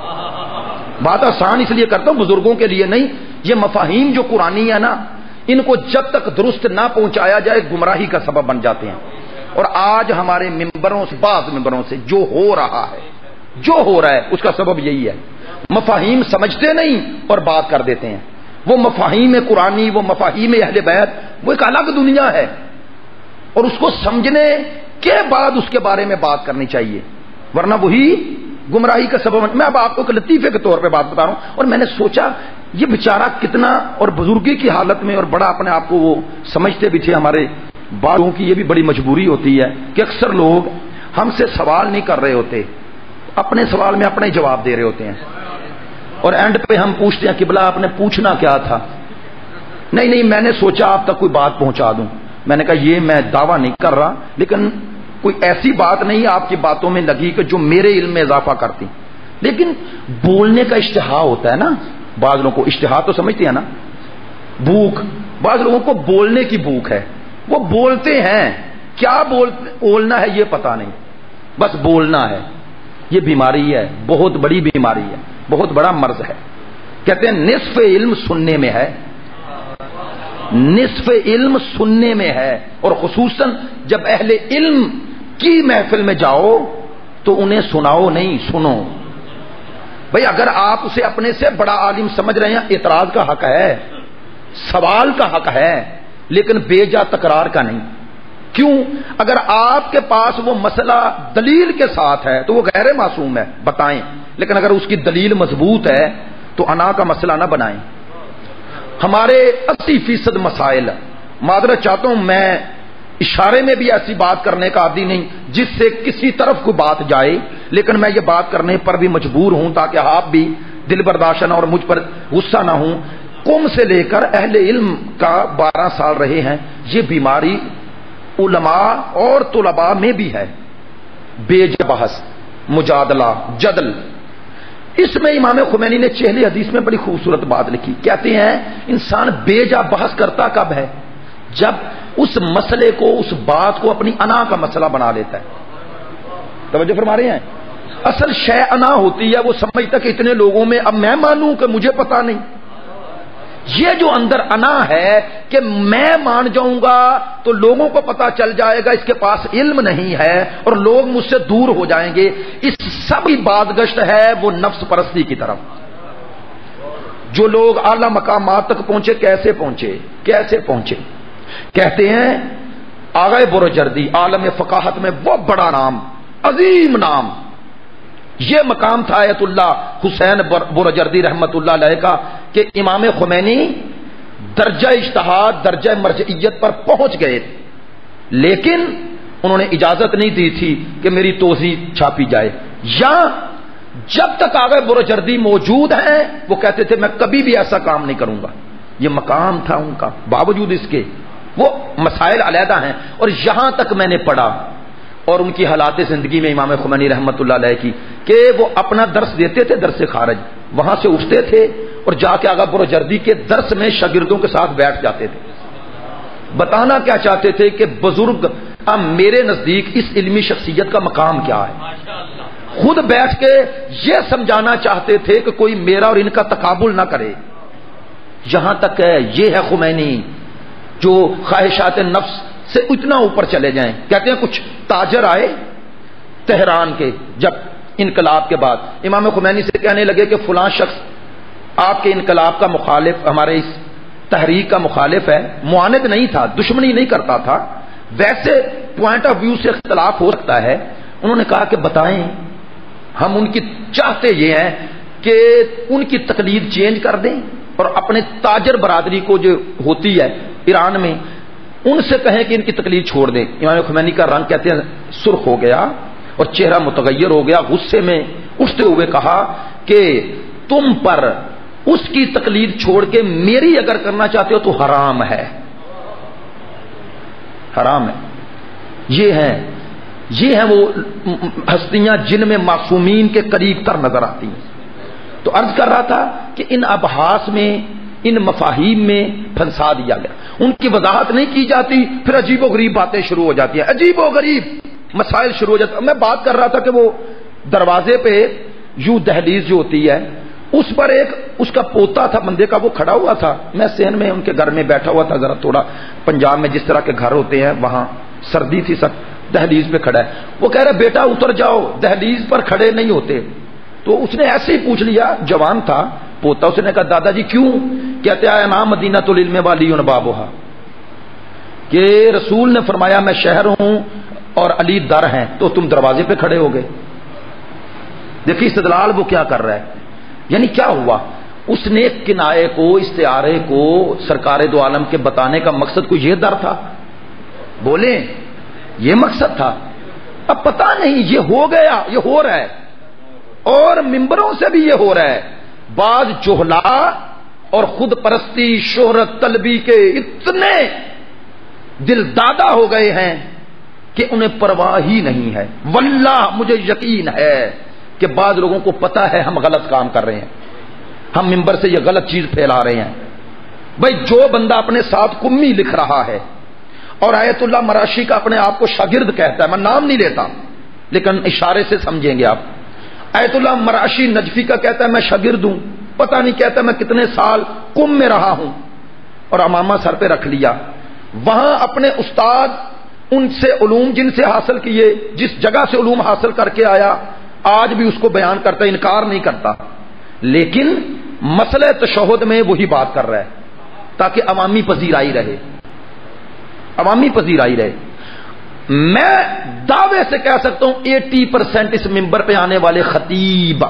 بات آسان اس لیے کرتا ہوں، بزرگوں کے لیے نہیں. یہ مفاہیم جو قرآنی ہے نا، ان کو جب تک درست نہ پہنچایا جائے گمراہی کا سبب بن جاتے ہیں. اور آج ہمارے ممبروں سے، بعض ممبروں سے جو ہو رہا ہے، جو ہو رہا ہے اس کا سبب یہی ہے، مفاہیم سمجھتے نہیں اور بات کر دیتے ہیں. وہ مفاہیم قرآنی، وہ مفاہیم اہل بیت، وہ ایک الگ دنیا ہے، اور اس کو سمجھنے کے بعد اس کے بارے میں بات کرنی چاہیے، ورنہ وہی گمراہی کا سبب. میں اب آپ کو ایک لطیفے کے طور پہ بات بتا رہا ہوں، اور میں نے سوچا یہ بیچارہ کتنا، اور بزرگی کی حالت میں، اور بڑا اپنے آپ کو وہ سمجھتے بھی تھے. ہمارے باروں کی یہ بھی بڑی مجبوری ہوتی ہے کہ اکثر لوگ ہم سے سوال نہیں کر رہے ہوتے، اپنے سوال میں اپنے جواب دے رہے ہوتے ہیں، اور اینڈ پہ ہم پوچھتے ہیں قبلہ آپ نے پوچھنا کیا تھا؟ نہیں نہیں میں نے سوچا آپ تک کوئی بات پہنچا دوں. میں نے کہا یہ میں دعویٰ نہیں کر رہا، لیکن کوئی ایسی بات نہیں آپ کی باتوں میں لگی کہ جو میرے علم میں اضافہ کرتی. لیکن بولنے کا اشتہا ہوتا ہے نا، بعض لوگوں کو اشتہا تو سمجھتے ہیں نا، بھوک، بعض لوگوں کو بولنے کی بھوک ہے، وہ بولتے ہیں، کیا بولنا ہے یہ پتا نہیں، بس بولنا ہے. یہ بیماری ہے، بہت بڑی بیماری ہے، بہت بڑا مرض ہے. کہتے ہیں نصف علم سننے میں ہے، نصف علم سننے میں ہے. اور خصوصاً جب اہل علم کی محفل میں جاؤ تو انہیں سناؤ نہیں، سنو. بھئی اگر آپ اسے اپنے سے بڑا عالم سمجھ رہے ہیں، اعتراض کا حق ہے، سوال کا حق ہے، لیکن بے جا تکرار کا نہیں. کیوں؟ اگر آپ کے پاس وہ مسئلہ دلیل کے ساتھ ہے تو وہ غیر معصوم ہے، بتائیں. لیکن اگر اس کی دلیل مضبوط ہے تو انا کا مسئلہ نہ بنائیں. ہمارے اسی فیصد مسائل، معذرت چاہتا ہوں، میں اشارے میں بھی ایسی بات کرنے کا عادی نہیں جس سے کسی طرف کوئی بات جائے، لیکن میں یہ بات کرنے پر بھی مجبور ہوں تاکہ آپ بھی دل برداشت نہ اور مجھ پر غصہ نہ ہوں. قوم سے لے کر اہل علم کا بارہ سال رہے ہیں، یہ بیماری علماء اور طلباء میں بھی ہے. بے جا بحث، مجادلہ، جدل. اس میں امام خمینی نے چہلی حدیث میں بڑی خوبصورت بات لکھی. کہتے ہیں انسان بے جا بحث کرتا کب ہے؟ جب اس مسئلے کو، اس بات کو اپنی انا کا مسئلہ بنا لیتا ہے. توجہ فرما رہے ہیں؟ اصل شے انا ہوتی ہے، وہ سمجھتا کہ اتنے لوگوں میں اب میں مانوں کہ مجھے پتا نہیں. یہ جو اندر انا ہے کہ میں مان جاؤں گا تو لوگوں کو پتا چل جائے گا اس کے پاس علم نہیں ہے اور لوگ مجھ سے دور ہو جائیں گے، اس سب کی بازگشت ہے وہ نفس پرستی کی طرف. جو لوگ اعلی مقامات تک پہنچے، کیسے پہنچے؟ کیسے پہنچے؟ کہتے ہیں آغا برجردی عالم فقاہت میں بہت بڑا نام، عظیم نام. یہ مقام تھا آیت اللہ حسین برجردی رحمت اللہ علیہ کا کہ امام خمینی درجہ اجتہاد، درجہ مرجعیت پر پہنچ گئے، لیکن انہوں نے اجازت نہیں دی تھی کہ میری توضیح چھاپی جائے. یا جب تک آغا برجردی موجود ہیں وہ کہتے تھے میں کبھی بھی ایسا کام نہیں کروں گا. یہ مقام تھا ان کا، باوجود اس کے وہ مسائل علیحدہ ہیں. اور یہاں تک میں نے پڑھا اور ان کی حالات زندگی میں امام خمینی رحمت اللہ علیہ کی کہ وہ اپنا درس دیتے تھے، درس خارج، وہاں سے اٹھتے تھے اور جا کے آغا برجردی کے درس میں شاگردوں کے ساتھ بیٹھ جاتے تھے. بتانا کیا چاہتے تھے کہ بزرگ اب میرے نزدیک اس علمی شخصیت کا مقام کیا ہے. خود بیٹھ کے یہ سمجھانا چاہتے تھے کہ کوئی میرا اور ان کا تقابل نہ کرے. یہاں تک ہے یہ ہے خمینی جو خواہشات نفس سے اتنا اوپر چلے جائیں. کہتے ہیں کچھ تاجر آئے تہران کے جب انقلاب کے بعد، امام خمینی سے کہنے لگے کہ فلاں شخص آپ کے انقلاب کا مخالف، ہمارے اس تحریک کا مخالف ہے. معاند نہیں تھا، دشمنی نہیں کرتا تھا، ویسے پوائنٹ آف ویو سے اختلاف ہو سکتا ہے. انہوں نے کہا کہ بتائیں، ہم ان کی چاہتے یہ ہیں کہ ان کی تقلید چینج کر دیں اور اپنے تاجر برادری کو جو ہوتی ہے ایران میں ان سے کہیں کہ ان کی تقلید چھوڑ دیں. امام خمینی کا رنگ کہتے ہیں سرخ ہو گیا اور چہرہ متغیر ہو گیا. غصے میں اٹھتے ہوئے کہا کہ تم پر اس کی تقلید چھوڑ کے میری اگر کرنا چاہتے ہو تو حرام ہے، حرام ہے. یہ ہیں یہ ہیں وہ ہستیاں جن میں معصومین کے قریب تر نظر آتی ہیں. تو عرض کر رہا تھا کہ ان ابحاث میں، ان مفاہیم میں پھنسا دیا گیا. ان کی وضاحت نہیں کی جاتی، پھر عجیب و غریب باتیں شروع ہو جاتی ہیں، عجیب و غریب مسائل شروع ہو جاتے ہیں. میں بات کر رہا تھا کہ وہ دروازے پہ یوں دہلیز جو ہوتی ہے اس پر ایک اس کا پوتا تھا بندے کا، وہ کھڑا ہوا تھا. میں سین میں ان کے گھر میں بیٹھا ہوا تھا، ذرا تھوڑا پنجاب میں جس طرح کے گھر ہوتے ہیں وہاں سردی تھی، سب دہلیز پہ کھڑا ہے. وہ کہہ رہا بیٹا اتر جاؤ، دہلیز پر کھڑے نہیں ہوتے. تو اس نے ایسے ہی پوچھ لیا، جوان تھا پوتا. اس نے کہا دادا جی کیوں؟ کہتے ہیں نام مدینہ العلم والی بابوہا، کہ رسول نے فرمایا میں شہر ہوں اور علی در ہیں، تو تم دروازے پہ کھڑے ہو گئے. دیکھیے استدلال وہ کیا کر رہا ہے. یعنی کیا ہوا؟ اس نے کنائے کو، استعارے کو سرکار دو عالم کے بتانے کا مقصد کوئی یہ در تھا؟ بولیں یہ مقصد تھا؟ اب پتہ نہیں یہ ہو گیا، یہ ہو رہا ہے اور ممبروں سے بھی یہ ہو رہا ہے. بعض جہلا اور خود پرستی، شہرت طلبی کے اتنے دل دادا ہو گئے ہیں کہ انہیں پرواہ ہی نہیں ہے. واللہ مجھے یقین ہے کہ بعض لوگوں کو پتا ہے ہم غلط کام کر رہے ہیں، ہم ممبر سے یہ غلط چیز پھیلا رہے ہیں. بھائی جو بندہ اپنے ساتھ کمی لکھ رہا ہے اور آیت اللہ مراشی کا اپنے آپ کو شاگرد کہتا ہے، میں نام نہیں لیتا لیکن اشارے سے سمجھیں گے آپ. آیت اللہ مراشی نجفی کا کہتا ہے میں شاگرد ہوں، پتہ نہیں کہتا میں کتنے سال کم میں رہا ہوں اور امامہ سر پہ رکھ لیا. وہاں اپنے استاد ان سے علوم جن سے حاصل کیے، جس جگہ سے علوم حاصل کر کے آیا، آج بھی اس کو بیان کرتا ہے، انکار نہیں کرتا، لیکن مسئلہ تشہد میں وہی بات کر رہا ہے تاکہ عوامی پذیرائی رہے، عوامی پذیرائی رہے. میں دعوے سے کہہ سکتا ہوں ایٹی پرسینٹ اس ممبر پہ آنے والے خطیب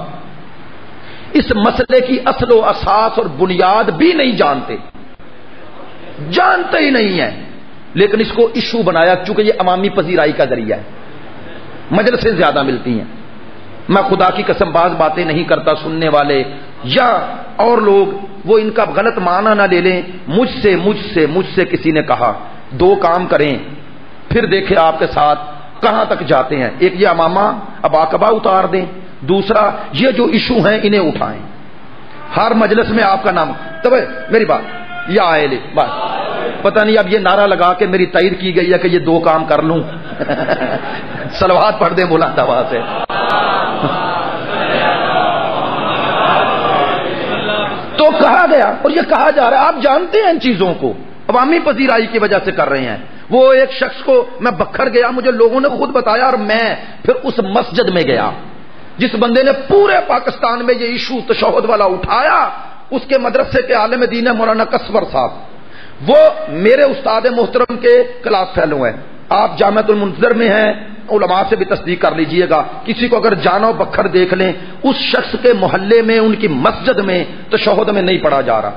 اس مسئلے کی اصل و اساس اور بنیاد بھی نہیں جانتے، جانتے ہی نہیں ہیں، لیکن اس کو ایشو بنایا چونکہ یہ عوامی پذیرائی کا ذریعہ ہے. مجلسیں زیادہ ملتی ہیں. میں خدا کی قسم بعض باتیں نہیں کرتا، سننے والے یا اور لوگ وہ ان کا غلط معنی نہ لے لیں. مجھ سے مجھ سے مجھ سے کسی نے کہا دو کام کریں پھر دیکھیں آپ کے ساتھ کہاں تک جاتے ہیں. ایک یہ امامہ اب عقبہ اتار دیں، دوسرا یہ جو ایشو ہیں انہیں اٹھائیں، ہر مجلس میں آپ کا نام، تو میری بات یا آئے لے بات، پتہ نہیں اب یہ نعرہ لگا کے میری تائید کی گئی ہے کہ یہ دو کام کر لوں صلوات پڑھ دیں بلند آواز سے۔ تو کہا گیا اور یہ کہا جا رہا ہے، آپ جانتے ہیں ان چیزوں کو، عوامی پذیرائی کی وجہ سے کر رہے ہیں۔ وہ ایک شخص کو میں بکھر گیا، مجھے لوگوں نے خود بتایا، اور میں پھر اس مسجد میں گیا جس بندے نے پورے پاکستان میں یہ ایشو تشہد والا اٹھایا، اس کے مدرسے کے عالم دین ہے مولانا کسور صاحب، وہ میرے استاد محترم کے کلاس فیلو ہیں، آپ جامعۃ المنتظر میں ہیں، علماء سے بھی تصدیق کر لیجئے گا، کسی کو اگر جانا ہو بکھر دیکھ لیں، اس شخص کے محلے میں ان کی مسجد میں تشہد میں نہیں پڑھا جا رہا۔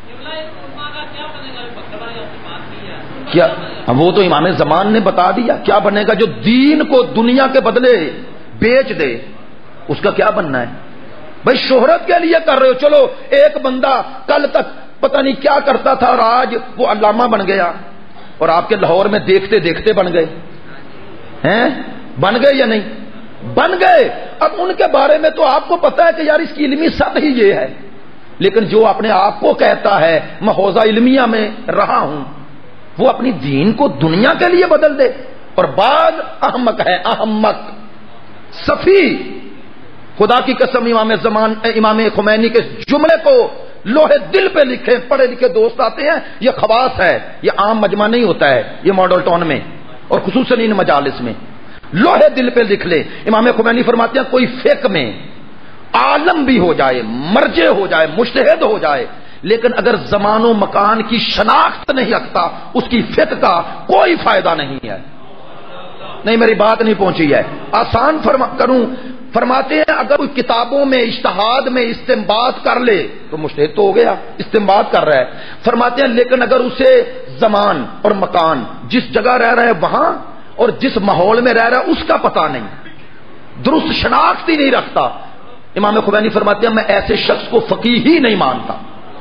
کیا وہ تو امام زمان نے بتا دیا کیا بنے گا، جو دین کو دنیا کے بدلے بیچ دے اس کا کیا بننا ہے؟ بھائی شہرت کے لیے کر رہے ہو، چلو ایک بندہ کل تک پتہ نہیں کیا کرتا تھا اور آج وہ علامہ بن گیا، اور آپ کے لاہور میں دیکھتے دیکھتے بن گئے ہیں، بن گئے یا نہیں بن گئے؟ اب ان کے بارے میں تو آپ کو پتا ہے کہ یار اس کی علمی سطح ہی یہ ہے، لیکن جو اپنے آپ کو کہتا ہے میں حوزہ علمیہ میں رہا ہوں، وہ اپنی دین کو دنیا کے لیے بدل دے۔ اور بعض احمق ہے، احمق صفی، خدا کی قسم امام زمان امام خمینی کے جملے کو لوہے دل پہ لکھے، پڑھے لکھے دوست آتے ہیں، یہ خواص ہے، یہ عام مجمع نہیں ہوتا ہے، یہ ماڈل ٹاؤن میں اور خصوصاً ان مجالس میں لوہے دل پہ لکھ لے۔ امام خمینی فرماتے ہیں کوئی فقہ میں عالم بھی ہو جائے، مرجع ہو جائے، مجتہد ہو جائے، لیکن اگر زمان و مکان کی شناخت نہیں رکھتا اس کی فقہ کا کوئی فائدہ نہیں ہے۔ نہیں میری بات نہیں پہنچی ہے، آسان فرما کروں، فرماتے ہیں اگر کوئی کتابوں میں اجتہاد میں استنباط کر لے تو مجتہد تو ہو گیا، استنباط کر رہا ہے۔ فرماتے ہیں لیکن اگر اسے زمان اور مکان، جس جگہ رہ رہا ہے وہاں اور جس ماحول میں رہ رہا ہے اس کا پتہ نہیں، درست شناخت ہی نہیں رکھتا، امام خمینی فرماتے ہیں میں ایسے شخص کو فقیہ ہی نہیں مانتا۔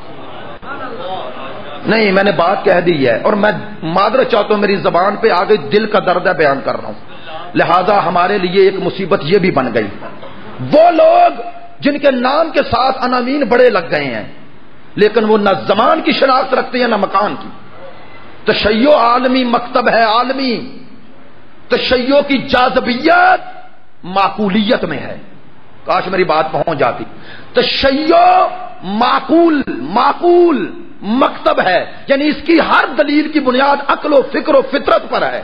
نہیں میں نے بات کہہ دی ہے اور میں معذرت چاہتا ہوں، میری زبان پہ آگے دل کا درد ہے بیان کر رہا ہوں، لہذا ہمارے لیے ایک مصیبت یہ بھی بن گئی، وہ لوگ جن کے نام کے ساتھ عناوین بڑے لگ گئے ہیں لیکن وہ نہ زمان کی شناخت رکھتے ہیں نہ مکان کی۔ تشیع عالمی مکتب ہے، عالمی تشیع کی جاذبیت معقولیت میں ہے، کاش میری بات پہنچ جاتی۔ تشیع معقول معقول مکتب ہے، یعنی اس کی ہر دلیل کی بنیاد عقل و فکر و فطرت پر ہے۔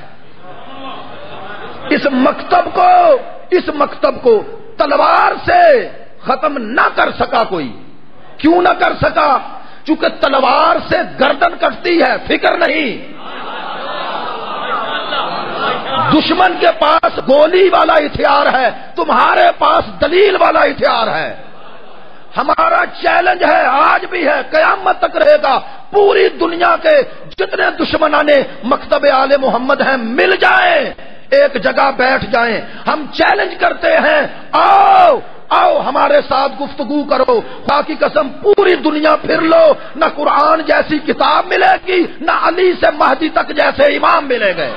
اس مکتب کو اس مکتب کو تلوار سے ختم نہ کر سکا کوئی، کیوں نہ کر سکا؟ چونکہ تلوار سے گردن کٹتی ہے، فکر نہیں۔ دشمن کے پاس گولی والا ہتھیار ہے، تمہارے پاس دلیل والا ہتھیار ہے۔ ہمارا چیلنج ہے، آج بھی ہے، قیامت تک رہے گا، پوری دنیا کے جتنے دشمنان مکتب آل محمد ہیں مل جائیں، ایک جگہ بیٹھ جائیں، ہم چیلنج کرتے ہیں، آؤ آؤ ہمارے ساتھ گفتگو کرو، خدا کی قسم پوری دنیا پھر لو، نہ قرآن جیسی کتاب ملے گی نہ علی سے مہدی تک جیسے امام ملے گئے۔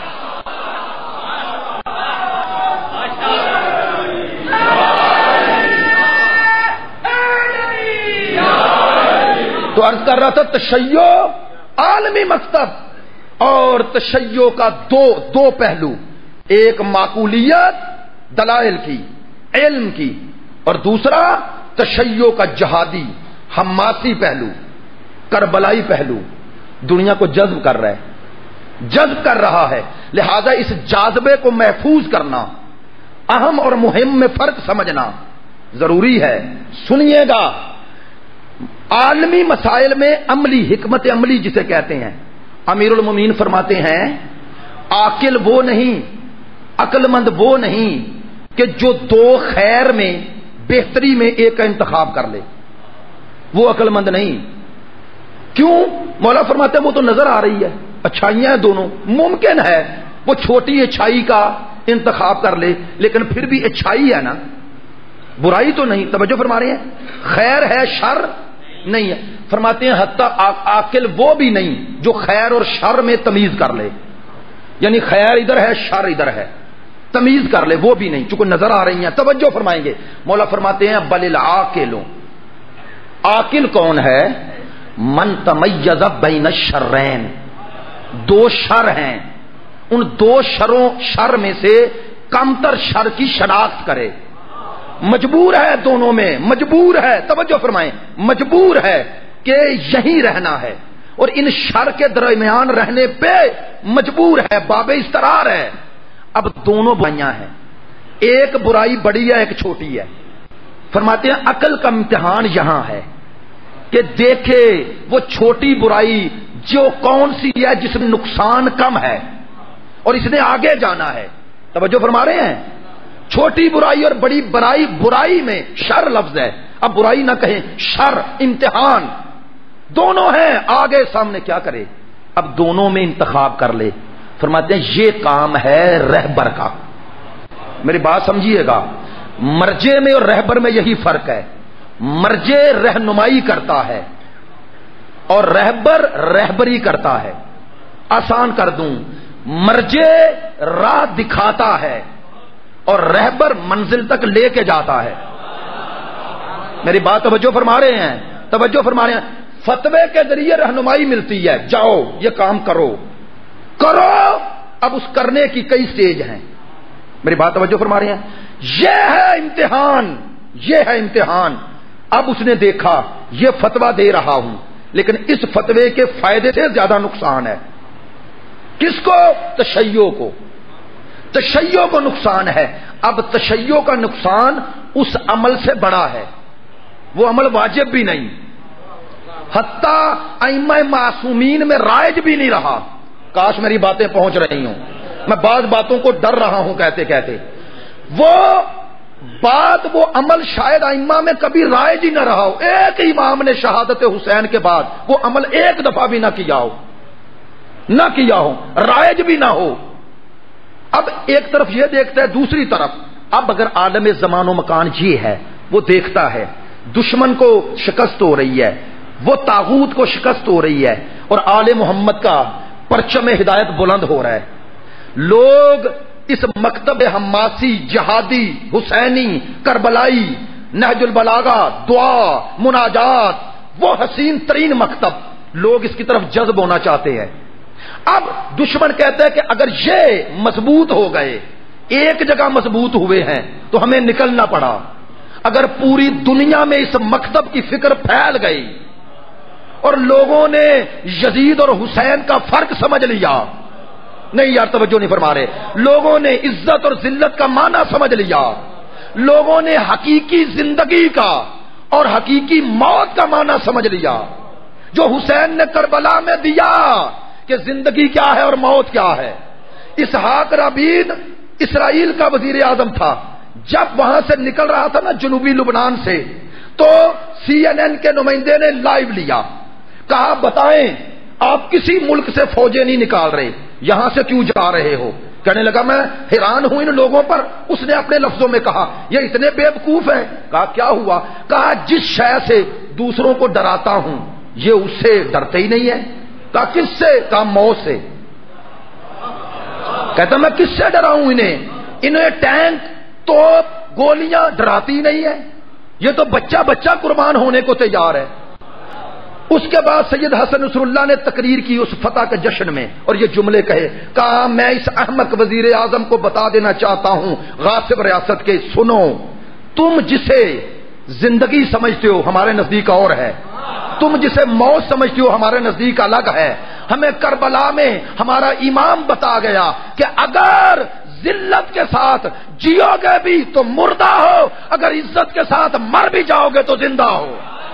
تو عرض کر رہا تھا تشیع عالمی مکتب، اور تشیع کا دو دو پہلو، ایک معقولیت دلائل کی، علم کی، اور دوسرا تشیع کا جہادی حماسی پہلو، کربلائی پہلو، دنیا کو جذب کر رہا ہے جذب کر رہا ہے۔ لہذا اس جاذبے کو محفوظ کرنا، اہم اور مہم میں فرق سمجھنا ضروری ہے۔ سنیے گا، عالمی مسائل میں عملی حکمت عملی جسے کہتے ہیں، امیر المومنین فرماتے ہیں عاقل وہ نہیں، عقل مند وہ نہیں کہ جو دو خیر میں بہتری میں ایک کا انتخاب کر لے، وہ عقل مند نہیں۔ کیوں؟ مولا فرماتے ہیں وہ تو نظر آ رہی ہے، اچھائیاں ہیں دونوں، ممکن ہے وہ چھوٹی اچھائی کا انتخاب کر لے لیکن پھر بھی اچھائی ہے نا، برائی تو نہیں۔ توجہ فرما رہے ہیں، خیر ہے شر نہیں ہے۔ فرماتے ہیں حتیٰ عاقل وہ بھی نہیں جو خیر اور شر میں تمیز کر لے، یعنی خیر ادھر ہے شر ادھر ہے، تمیز کر لے، وہ بھی نہیں، چونکہ نظر آ رہی ہیں. توجہ فرمائیں گے، مولا فرماتے ہیں بل العاقل، عاقل کون ہے؟ من تمیز بین الشرین، دو شر ہیں، ان دو شروں شر میں سے کمتر شر کی شناخت کرے. مجبور ہے دونوں میں، مجبور ہے، توجہ فرمائیں، مجبور ہے کہ یہیں رہنا ہے، اور ان شر کے درمیان رہنے پہ مجبور ہے، باب استقرار ہے. اب دونوں برائیاں ہیں، ایک برائی بڑی ہے، ایک چھوٹی ہے. فرماتے ہیں عقل کا امتحان یہاں ہے کہ دیکھے وہ چھوٹی برائی جو کون سی ہے جس میں نقصان کم ہے اور اس نے آگے جانا ہے. توجہ فرما رہے ہیں، چھوٹی برائی اور بڑی برائی، برائی میں شر لفظ ہے، اب برائی نہ کہیں، شر، امتحان دونوں ہیں، آگے سامنے کیا کرے؟ اب دونوں میں انتخاب کر لے. فرماتے ہیں یہ کام ہے رہبر کا. میری بات سمجھیے گا، مرجے میں اور رہبر میں یہی فرق ہے. مرجے رہنمائی کرتا ہے اور رہبر رہبری کرتا ہے. آسان کر دوں، مرجے راہ دکھاتا ہے اور رہبر منزل تک لے کے جاتا ہے. میری بات توجہ فرما رہے ہیں؟ توجہ فرما رہے ہیں. فتوے کے ذریعے رہنمائی ملتی ہے، جاؤ یہ کام کرو کرو. اب اس کرنے کی کئی سٹیج ہیں. میری بات توجہ فرما رہے ہیں؟ یہ ہے امتحان، یہ ہے امتحان. اب اس نے دیکھا یہ فتویٰ دے رہا ہوں لیکن اس فتوے کے فائدے سے زیادہ نقصان ہے. کس کو؟ تشیع کو. تشیع کو نقصان ہے. اب تشیع کا نقصان اس عمل سے بڑا ہے، وہ عمل واجب بھی نہیں، حتیٰ ائمہ معصومین میں رائج بھی نہیں رہا. کاش میری باتیں پہنچ رہی ہوں، میں بعض باتوں کو ڈر رہا ہوں کہتے کہتے. وہ بات، وہ عمل شاید ائمہ میں کبھی رائج ہی نہ رہا ہو. ایک امام نے شہادت حسین کے بعد وہ عمل ایک دفعہ بھی نہ کیا ہو، نہ کیا ہو، رائج بھی نہ ہو. اب ایک طرف یہ دیکھتا ہے، دوسری طرف اب اگر عالم زمان و مکان یہ ہے، وہ دیکھتا ہے دشمن کو شکست ہو رہی ہے، وہ طاغوت کو شکست ہو رہی ہے اور آل محمد کا پرچم ہدایت بلند ہو رہا ہے. لوگ اس مکتب حماسی، جہادی، حسینی، کربلائی، نہج البلاغہ، دعا، مناجات، وہ حسین ترین مکتب، لوگ اس کی طرف جذب ہونا چاہتے ہیں. اب دشمن کہتا ہے کہ اگر یہ مضبوط ہو گئے، ایک جگہ مضبوط ہوئے ہیں تو ہمیں نکلنا پڑا. اگر پوری دنیا میں اس مکتب کی فکر پھیل گئی اور لوگوں نے یزید اور حسین کا فرق سمجھ لیا، نہیں یار توجہ نہیں فرما رہے، لوگوں نے عزت اور ذلت کا معنی سمجھ لیا، لوگوں نے حقیقی زندگی کا اور حقیقی موت کا معنی سمجھ لیا، جو حسین نے کربلا میں دیا کہ زندگی کیا ہے اور موت کیا ہے. اسحاق رابین اسرائیل کا وزیر اعظم تھا، جب وہاں سے نکل رہا تھا نا جنوبی لبنان سے، تو سی این این کے نمائندے نے لائیو لیا، کہا بتائیں آپ کسی ملک سے فوجیں نہیں نکال رہے، یہاں سے کیوں جا رہے ہو؟ کہنے لگا میں حیران ہوں ان لوگوں پر. اس نے اپنے لفظوں میں کہا یہ اتنے بیوقوف ہیں. کہا کیا ہوا؟ کہا جس شے سے دوسروں کو ڈراتا ہوں یہ اس سے ڈرتے ہی نہیں ہے. کہا کس سے؟ کہا موت سے. کہتا میں کس سے ڈراؤں انہیں؟ انہیں ٹینک، توپ، گولیاں ڈراتی نہیں ہے، یہ تو بچہ بچہ قربان ہونے کو تیار ہے. اس کے بعد سید حسن نصر اللہ نے تقریر کی اس فتح کے جشن میں اور یہ جملے کہے، کہا میں اس احمق وزیر اعظم کو بتا دینا چاہتا ہوں غاصب ریاست کے، سنو تم جسے زندگی سمجھتے ہو ہمارے نزدیک اور ہے، تم جسے موت سمجھتے ہو ہمارے نزدیک الگ ہے. ہمیں کربلا میں ہمارا امام بتا گیا کہ اگر ذلت کے ساتھ جیو گے بھی تو مردہ ہو، اگر عزت کے ساتھ مر بھی جاؤ گے تو زندہ ہو.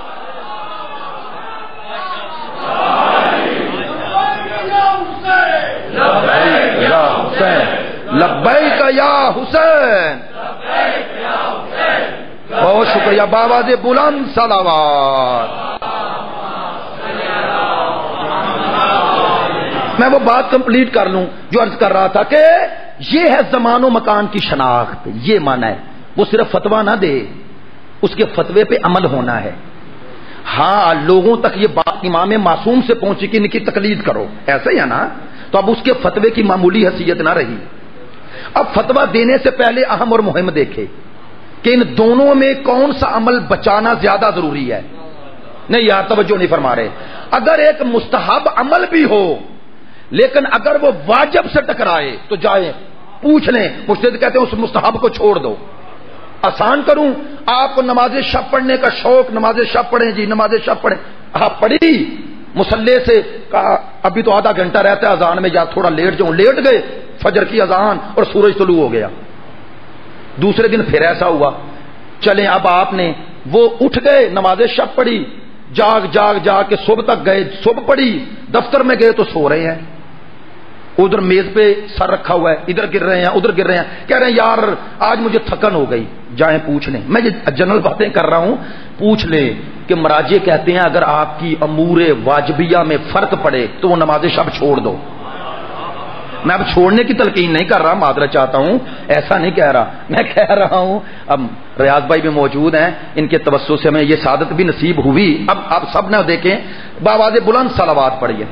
لبیک یا حسین، لبیک یا حسین. بہت شکریہ بابا جی، بلند صلوات. میں وہ بات کمپلیٹ کر لوں جو عرض کر رہا تھا کہ یہ ہے زمان و مکان کی شناخت. یہ مانا ہے وہ صرف فتویٰ نہ دے، اس کے فتوے پہ عمل ہونا ہے. ہاں لوگوں تک یہ بات امام معصوم سے پہنچی کہ ان کی تقلید کرو، ایسا ہی ہے نا، تو اب اس کے فتوے کی معمولی حیثیت نہ رہی. اب فتویٰ دینے سے پہلے اہم اور مہم دیکھے کہ ان دونوں میں کون سا عمل بچانا زیادہ ضروری ہے. نہیں یار توجہ نہیں فرما رہے. اگر ایک مستحب عمل بھی ہو لیکن اگر وہ واجب سے ٹکرائے تو جائیں پوچھ لیں. مجتہد کہتے ہیں اس مستحب کو چھوڑ دو. آسان کروں, آپ کو نماز شب پڑھنے کا شوق, نماز شب پڑھیں جی, نماز شب پڑھیں. آپ پڑھی مسلح سے, کہا ابھی تو آدھا گھنٹہ رہتا ہے اذان میں, یا تھوڑا لیٹ جاؤں, لیٹ گئے, فجر کی اذان اور سورج طلوع ہو گیا. دوسرے دن پھر ایسا ہوا, چلیں اب آپ نے وہ اٹھ گئے, نماز شب پڑھی, جاگ جاگ جاگ کے صبح تک گئے, صبح پڑھی, دفتر میں گئے تو سو رہے ہیں, ادھر میز پہ سر رکھا ہوا ہے, ادھر گر رہے ہیں ادھر گر رہے ہیں, کہہ رہے ہیں یار آج مجھے تھکن ہو گئی. جائیں پوچھ لیں, میں یہ جنرل باتیں کر رہا ہوں, پوچھ لیں کہ مراجع کہتے ہیں اگر آپ کی امور واجبیہ میں فرق پڑے تو وہ نماز شب چھوڑ دو. میں اب چھوڑنے کی تلقین نہیں کر رہا, معذرت چاہتا ہوں, ایسا نہیں کہہ رہا. میں کہہ رہا ہوں اب ریاض بھائی بھی موجود ہیں, ان کے توسط سے ہمیں یہ سعادت بھی نصیب ہوئی. اب آپ سب نے دیکھیں بآواز بلند صلوات پڑھیے.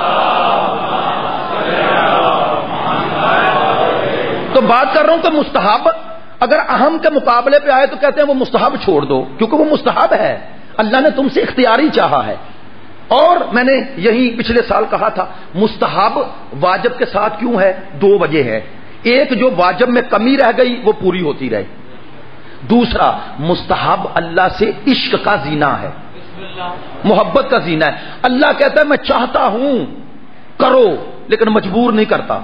تو بات کر رہا ہوں کہ مستحب اگر اہم کے مقابلے پہ آئے تو کہتے ہیں وہ مستحب چھوڑ دو, کیونکہ وہ مستحب ہے, اللہ نے تم سے اختیاری چاہا ہے. اور میں نے یہی پچھلے سال کہا تھا مستحب واجب کے ساتھ کیوں ہے, دو وجہ ہے. ایک جو واجب میں کمی رہ گئی وہ پوری ہوتی رہے. دوسرا مستحب اللہ سے عشق کا زینہ ہے, محبت کا زینہ ہے. اللہ کہتا ہے میں چاہتا ہوں کرو لیکن مجبور نہیں کرتا.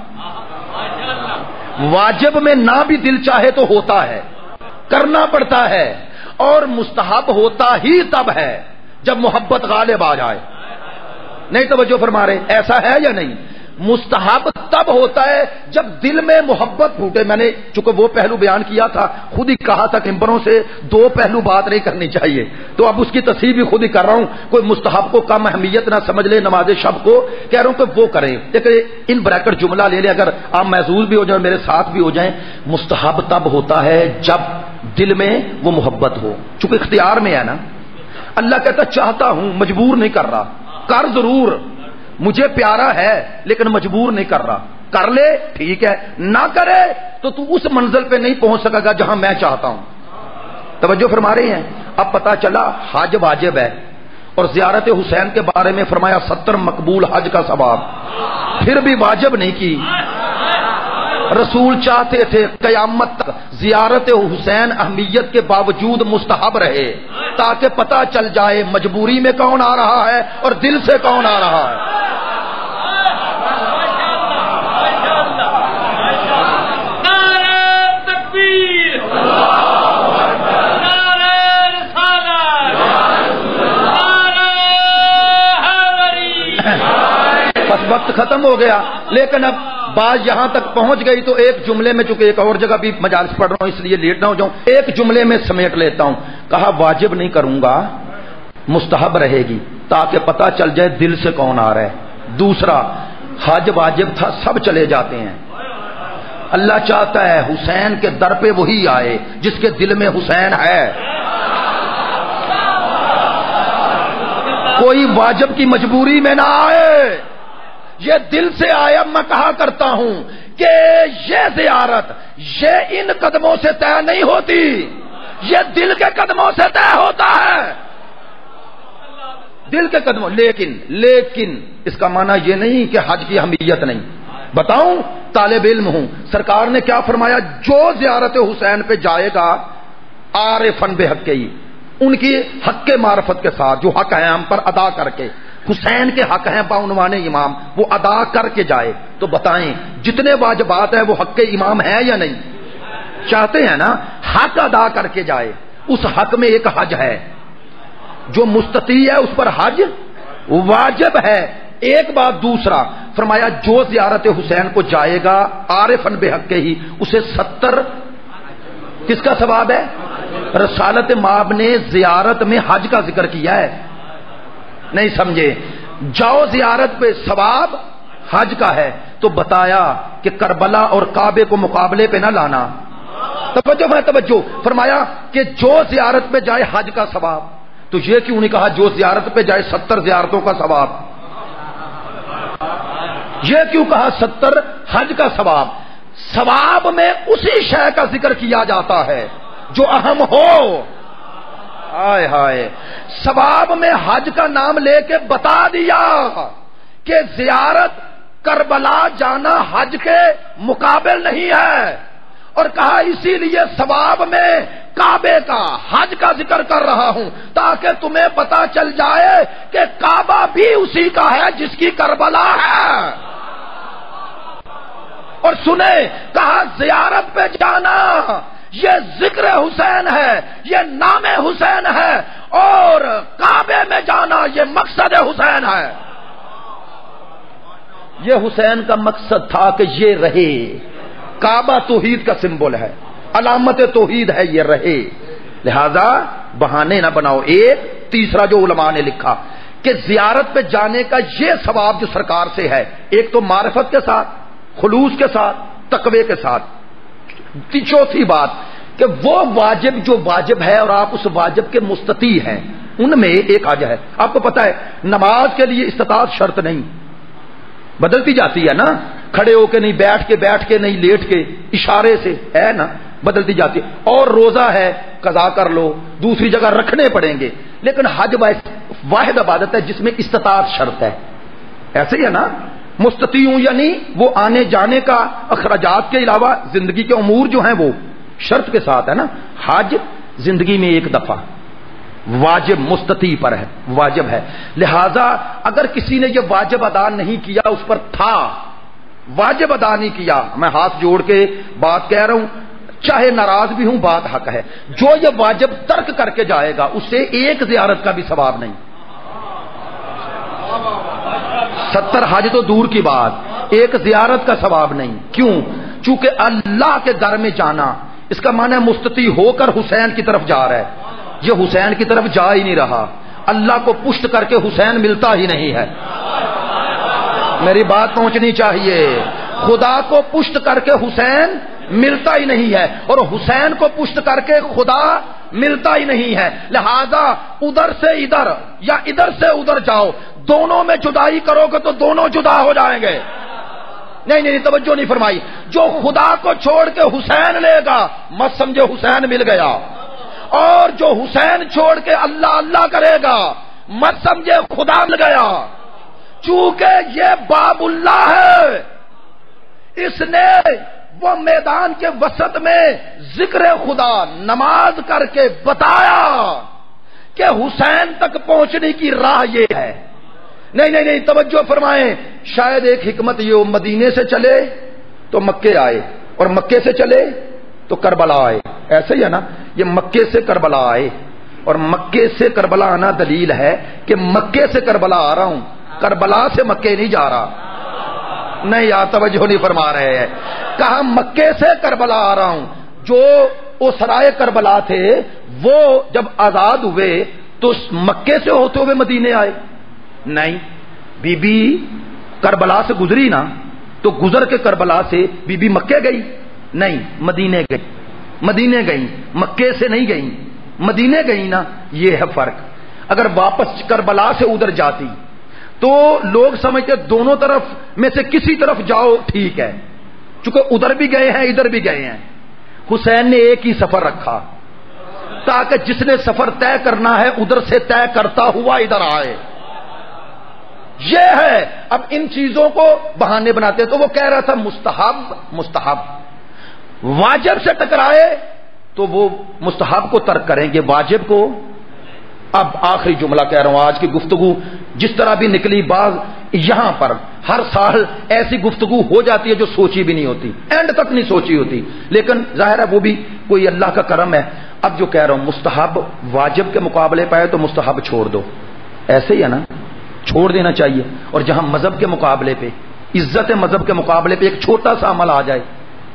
واجب میں نہ بھی دل چاہے تو ہوتا ہے, کرنا پڑتا ہے. اور مستحب ہوتا ہی تب ہے جب محبت غالب آ جائے. نہیں توجہ فرما رہے, ایسا ہے یا نہیں؟ مستحب تب ہوتا ہے جب دل میں محبت پھوٹے. میں نے چونکہ وہ پہلو بیان کیا تھا, خود ہی کہا تھا کمبروں سے دو پہلو بات نہیں کرنی چاہیے, تو اب اس کی تصحیح بھی خود ہی کر رہا ہوں. کوئی مستحب کو کم اہمیت نہ سمجھ لے نماز شب کو, کہہ رہا ہوں کہ وہ کریں. دیکھیں ان بریکٹ جملہ لے لیں, اگر آپ محظوظ بھی ہو جائیں میرے ساتھ بھی ہو جائیں. مستحب تب ہوتا ہے جب دل میں وہ محبت ہو, چونکہ اختیار میں ہے نا. اللہ کہتا چاہتا ہوں, مجبور نہیں کر رہا. کر ضرور, مجھے پیارا ہے لیکن مجبور نہیں کر رہا. کر لے ٹھیک ہے, نہ کرے تو تو اس منزل پہ نہیں پہنچ سکے گا جہاں میں چاہتا ہوں. توجہ فرما رہے ہیں. اب پتا چلا حج واجب ہے, اور زیارت حسین کے بارے میں فرمایا ستر مقبول حج کا ثواب, پھر بھی واجب نہیں کی. رسول چاہتے تھے قیامت تک زیارت حسین اہمیت کے باوجود مستحب رہے, تاکہ پتہ چل جائے مجبوری میں کون آ رہا ہے اور دل سے کون آ رہا ہے. بس وقت ختم ہو گیا, لیکن اب بات یہاں تک پہنچ گئی تو ایک جملے میں, چونکہ ایک اور جگہ بھی مجالس پڑھ رہا ہوں اس لیے لیٹ نہ ہو جاؤں, ایک جملے میں سمیٹ لیتا ہوں. کہا واجب نہیں کروں گا, مستحب رہے گی تاکہ پتہ چل جائے دل سے کون آ رہا ہے. دوسرا حج واجب تھا, سب چلے جاتے ہیں. اللہ چاہتا ہے حسین کے در پہ وہی آئے جس کے دل میں حسین ہے. کوئی واجب کی مجبوری میں نہ آئے, یہ دل سے آئے. اب میں کہا کرتا ہوں کہ یہ زیارت یہ ان قدموں سے طے نہیں ہوتی, یہ دل کے قدموں سے طے ہوتا ہے, دل کے قدموں. لیکن لیکن اس کا معنی یہ نہیں کہ حج کی اہمیت نہیں. بتاؤں, طالب علم ہوں, سرکار نے کیا فرمایا, جو زیارت حسین پہ جائے گا عارفن بحق ہی, ان کی حق معرفت کے ساتھ, جو حق ہیں ہم پر ادا کر کے, حسین کے حق ہیں باعنوان امام, وہ ادا کر کے جائے. تو بتائیں جتنے واجبات ہیں وہ حق امام ہیں یا نہیں؟ چاہتے ہیں نا حق ادا کر کے جائے. اس حق میں ایک حج ہے, جو مستطیع ہے اس پر حج واجب ہے. ایک بات. دوسرا فرمایا جو زیارت حسین کو جائے گا عارفن بحق ہی, اسے ستر کس کا ثواب ہے؟ رسالت مآب نے زیارت میں حج کا ذکر کیا ہے, نہیں سمجھے؟ جاؤ زیارت پہ ثواب حج کا ہے, تو بتایا کہ کربلا اور کعبے کو مقابلے پہ نہ لانا. توجہ ہے توجہ. فرمایا کہ جو زیارت پہ جائے حج کا ثواب, تو یہ کیوں نہیں کہا جو زیارت پہ جائے ستر زیارتوں کا ثواب؟ یہ کیوں کہا ستر حج کا ثواب؟ ثواب میں اسی شے کا ذکر کیا جاتا ہے جو اہم ہو. ہائے ہائے، ثواب میں حج کا نام لے کے بتا دیا کہ زیارت کربلا جانا حج کے مقابل نہیں ہے، اور کہا اسی لیے ثواب میں کعبے کا، حج کا ذکر کر رہا ہوں تاکہ تمہیں پتا چل جائے کہ کعبہ بھی اسی کا ہے جس کی کربلا ہے. اور سنے، کہا زیارت پہ جانا یہ ذکر حسین ہے، یہ نام حسین ہے، اور کعبے میں جانا یہ مقصد حسین ہے. یہ حسین کا مقصد تھا کہ یہ رہے. کعبہ توحید کا سمبل ہے، علامت توحید ہے، یہ رہے. لہذا بہانے نہ بناؤ. ایک تیسرا جو علماء نے لکھا کہ زیارت پہ جانے کا یہ ثواب جو سرکار سے ہے، ایک تو معرفت کے ساتھ، خلوص کے ساتھ، تقوی کے ساتھ. چوتھی بات کہ وہ واجب جو واجب ہے اور آپ اس واجب کے مستطیع ہیں، ان میں ایک حج ہے. آپ کو پتا ہے نماز کے لیے استطاعت شرط نہیں، بدلتی جاتی ہے نا، کھڑے ہو کے نہیں، بیٹھ کے بیٹھ کے نہیں، لیٹ کے، اشارے سے ہے نا، بدلتی جاتی ہے. اور روزہ ہے، قضا کر لو، دوسری جگہ رکھنے پڑیں گے. لیکن حج واحد عبادت ہے جس میں استطاعت شرط ہے. ایسے ہی ہے نا، مستطیع ہوں یعنی وہ آنے جانے کا اخراجات کے علاوہ زندگی کے امور جو ہیں وہ شرط کے ساتھ ہے نا. حج زندگی میں ایک دفعہ واجب مستطیع پر ہے، واجب ہے. لہذا اگر کسی نے یہ واجب ادا نہیں کیا، اس پر تھا واجب ادا نہیں کیا، میں ہاتھ جوڑ کے بات کہہ رہا ہوں، چاہے ناراض بھی ہوں، بات حق ہے. جو یہ واجب ترک کر کے جائے گا اسے ایک زیارت کا بھی ثواب نہیں. ستر حج تو دور کی بات، ایک زیارت کا ثواب نہیں. کیوں؟ چونکہ اللہ کے در میں جانا، اس کا معنی ہے مستطیع ہو کر حسین کی طرف جا رہا ہے. یہ حسین کی طرف جا ہی نہیں رہا، اللہ کو پشت کر کے حسین ملتا ہی نہیں ہے. میری بات پہنچنی چاہیے. خدا کو پشت کر کے حسین ملتا ہی نہیں ہے، اور حسین کو پشت کر کے خدا ملتا ہی نہیں ہے. لہذا ادھر سے ادھر یا ادھر سے ادھر جاؤ، دونوں میں جدائی کرو گے تو دونوں جدا ہو جائیں گے. نہیں نہیں توجہ نہیں فرمائی. جو خدا کو چھوڑ کے حسین لے گا مت سمجھے حسین مل گیا، اور جو حسین چھوڑ کے اللہ اللہ کرے گا مت سمجھے خدا مل گیا. چونکہ یہ باب اللہ ہے، اس نے وہ میدان کے وسط میں ذکر خدا نماز کر کے بتایا کہ حسین تک پہنچنے کی راہ یہ ہے. نہیں نہیں نہیں توجہ فرمائیں. شاید ایک حکمت یہ ہو، مدینے سے چلے تو مکے آئے، اور مکے سے چلے تو کربلا آئے. ایسے ہی ہے نا، یہ مکے سے کربلا آئے، اور مکے سے کربلا آنا دلیل ہے کہ مکے سے کربلا آ رہا ہوں، کربلا سے مکے نہیں جا رہا. نہیں یار توجہ نہیں فرما رہے ہیں. کہا مکے سے کربلا آ رہا ہوں. جو وہ سرائے کربلا تھے وہ جب آزاد ہوئے تو مکے سے ہوتے ہوئے مدینے آئے؟ نہیں، بی بی کربلا سے گزری نا، تو گزر کے کربلا سے بی بی مکے گئی؟ نہیں، مدینے گئی. مدینے گئی، مکے سے نہیں گئی، مدینے گئی نا. یہ ہے فرق. اگر واپس کربلا سے ادھر جاتی تو لوگ سمجھتے دونوں طرف میں سے کسی طرف جاؤ ٹھیک ہے، چونکہ ادھر بھی گئے ہیں ادھر بھی گئے ہیں. حسین نے ایک ہی سفر رکھا تاکہ جس نے سفر طے کرنا ہے ادھر سے طے کرتا ہوا ادھر آئے. یہ ہے. اب ان چیزوں کو بہانے بناتے. تو وہ کہہ رہا تھا مستحب مستحب واجب سے ٹکرائے تو وہ مستحب کو ترک کریں گے، واجب کو. اب آخری جملہ کہہ رہا ہوں، آج کی گفتگو جس طرح بھی نکلی، بعض یہاں پر ہر سال ایسی گفتگو ہو جاتی ہے جو سوچی بھی نہیں ہوتی، اینڈ تک نہیں سوچی ہوتی، لیکن ظاہر ہے وہ بھی کوئی اللہ کا کرم ہے. اب جو کہہ رہا ہوں مستحب واجب کے مقابلے پہ ہے تو مستحب چھوڑ دو. ایسے ہی ہے نا، چھوڑ دینا چاہیے. اور جہاں مذہب کے مقابلے پہ، عزت مذہب کے مقابلے پہ ایک چھوٹا سا عمل آ جائے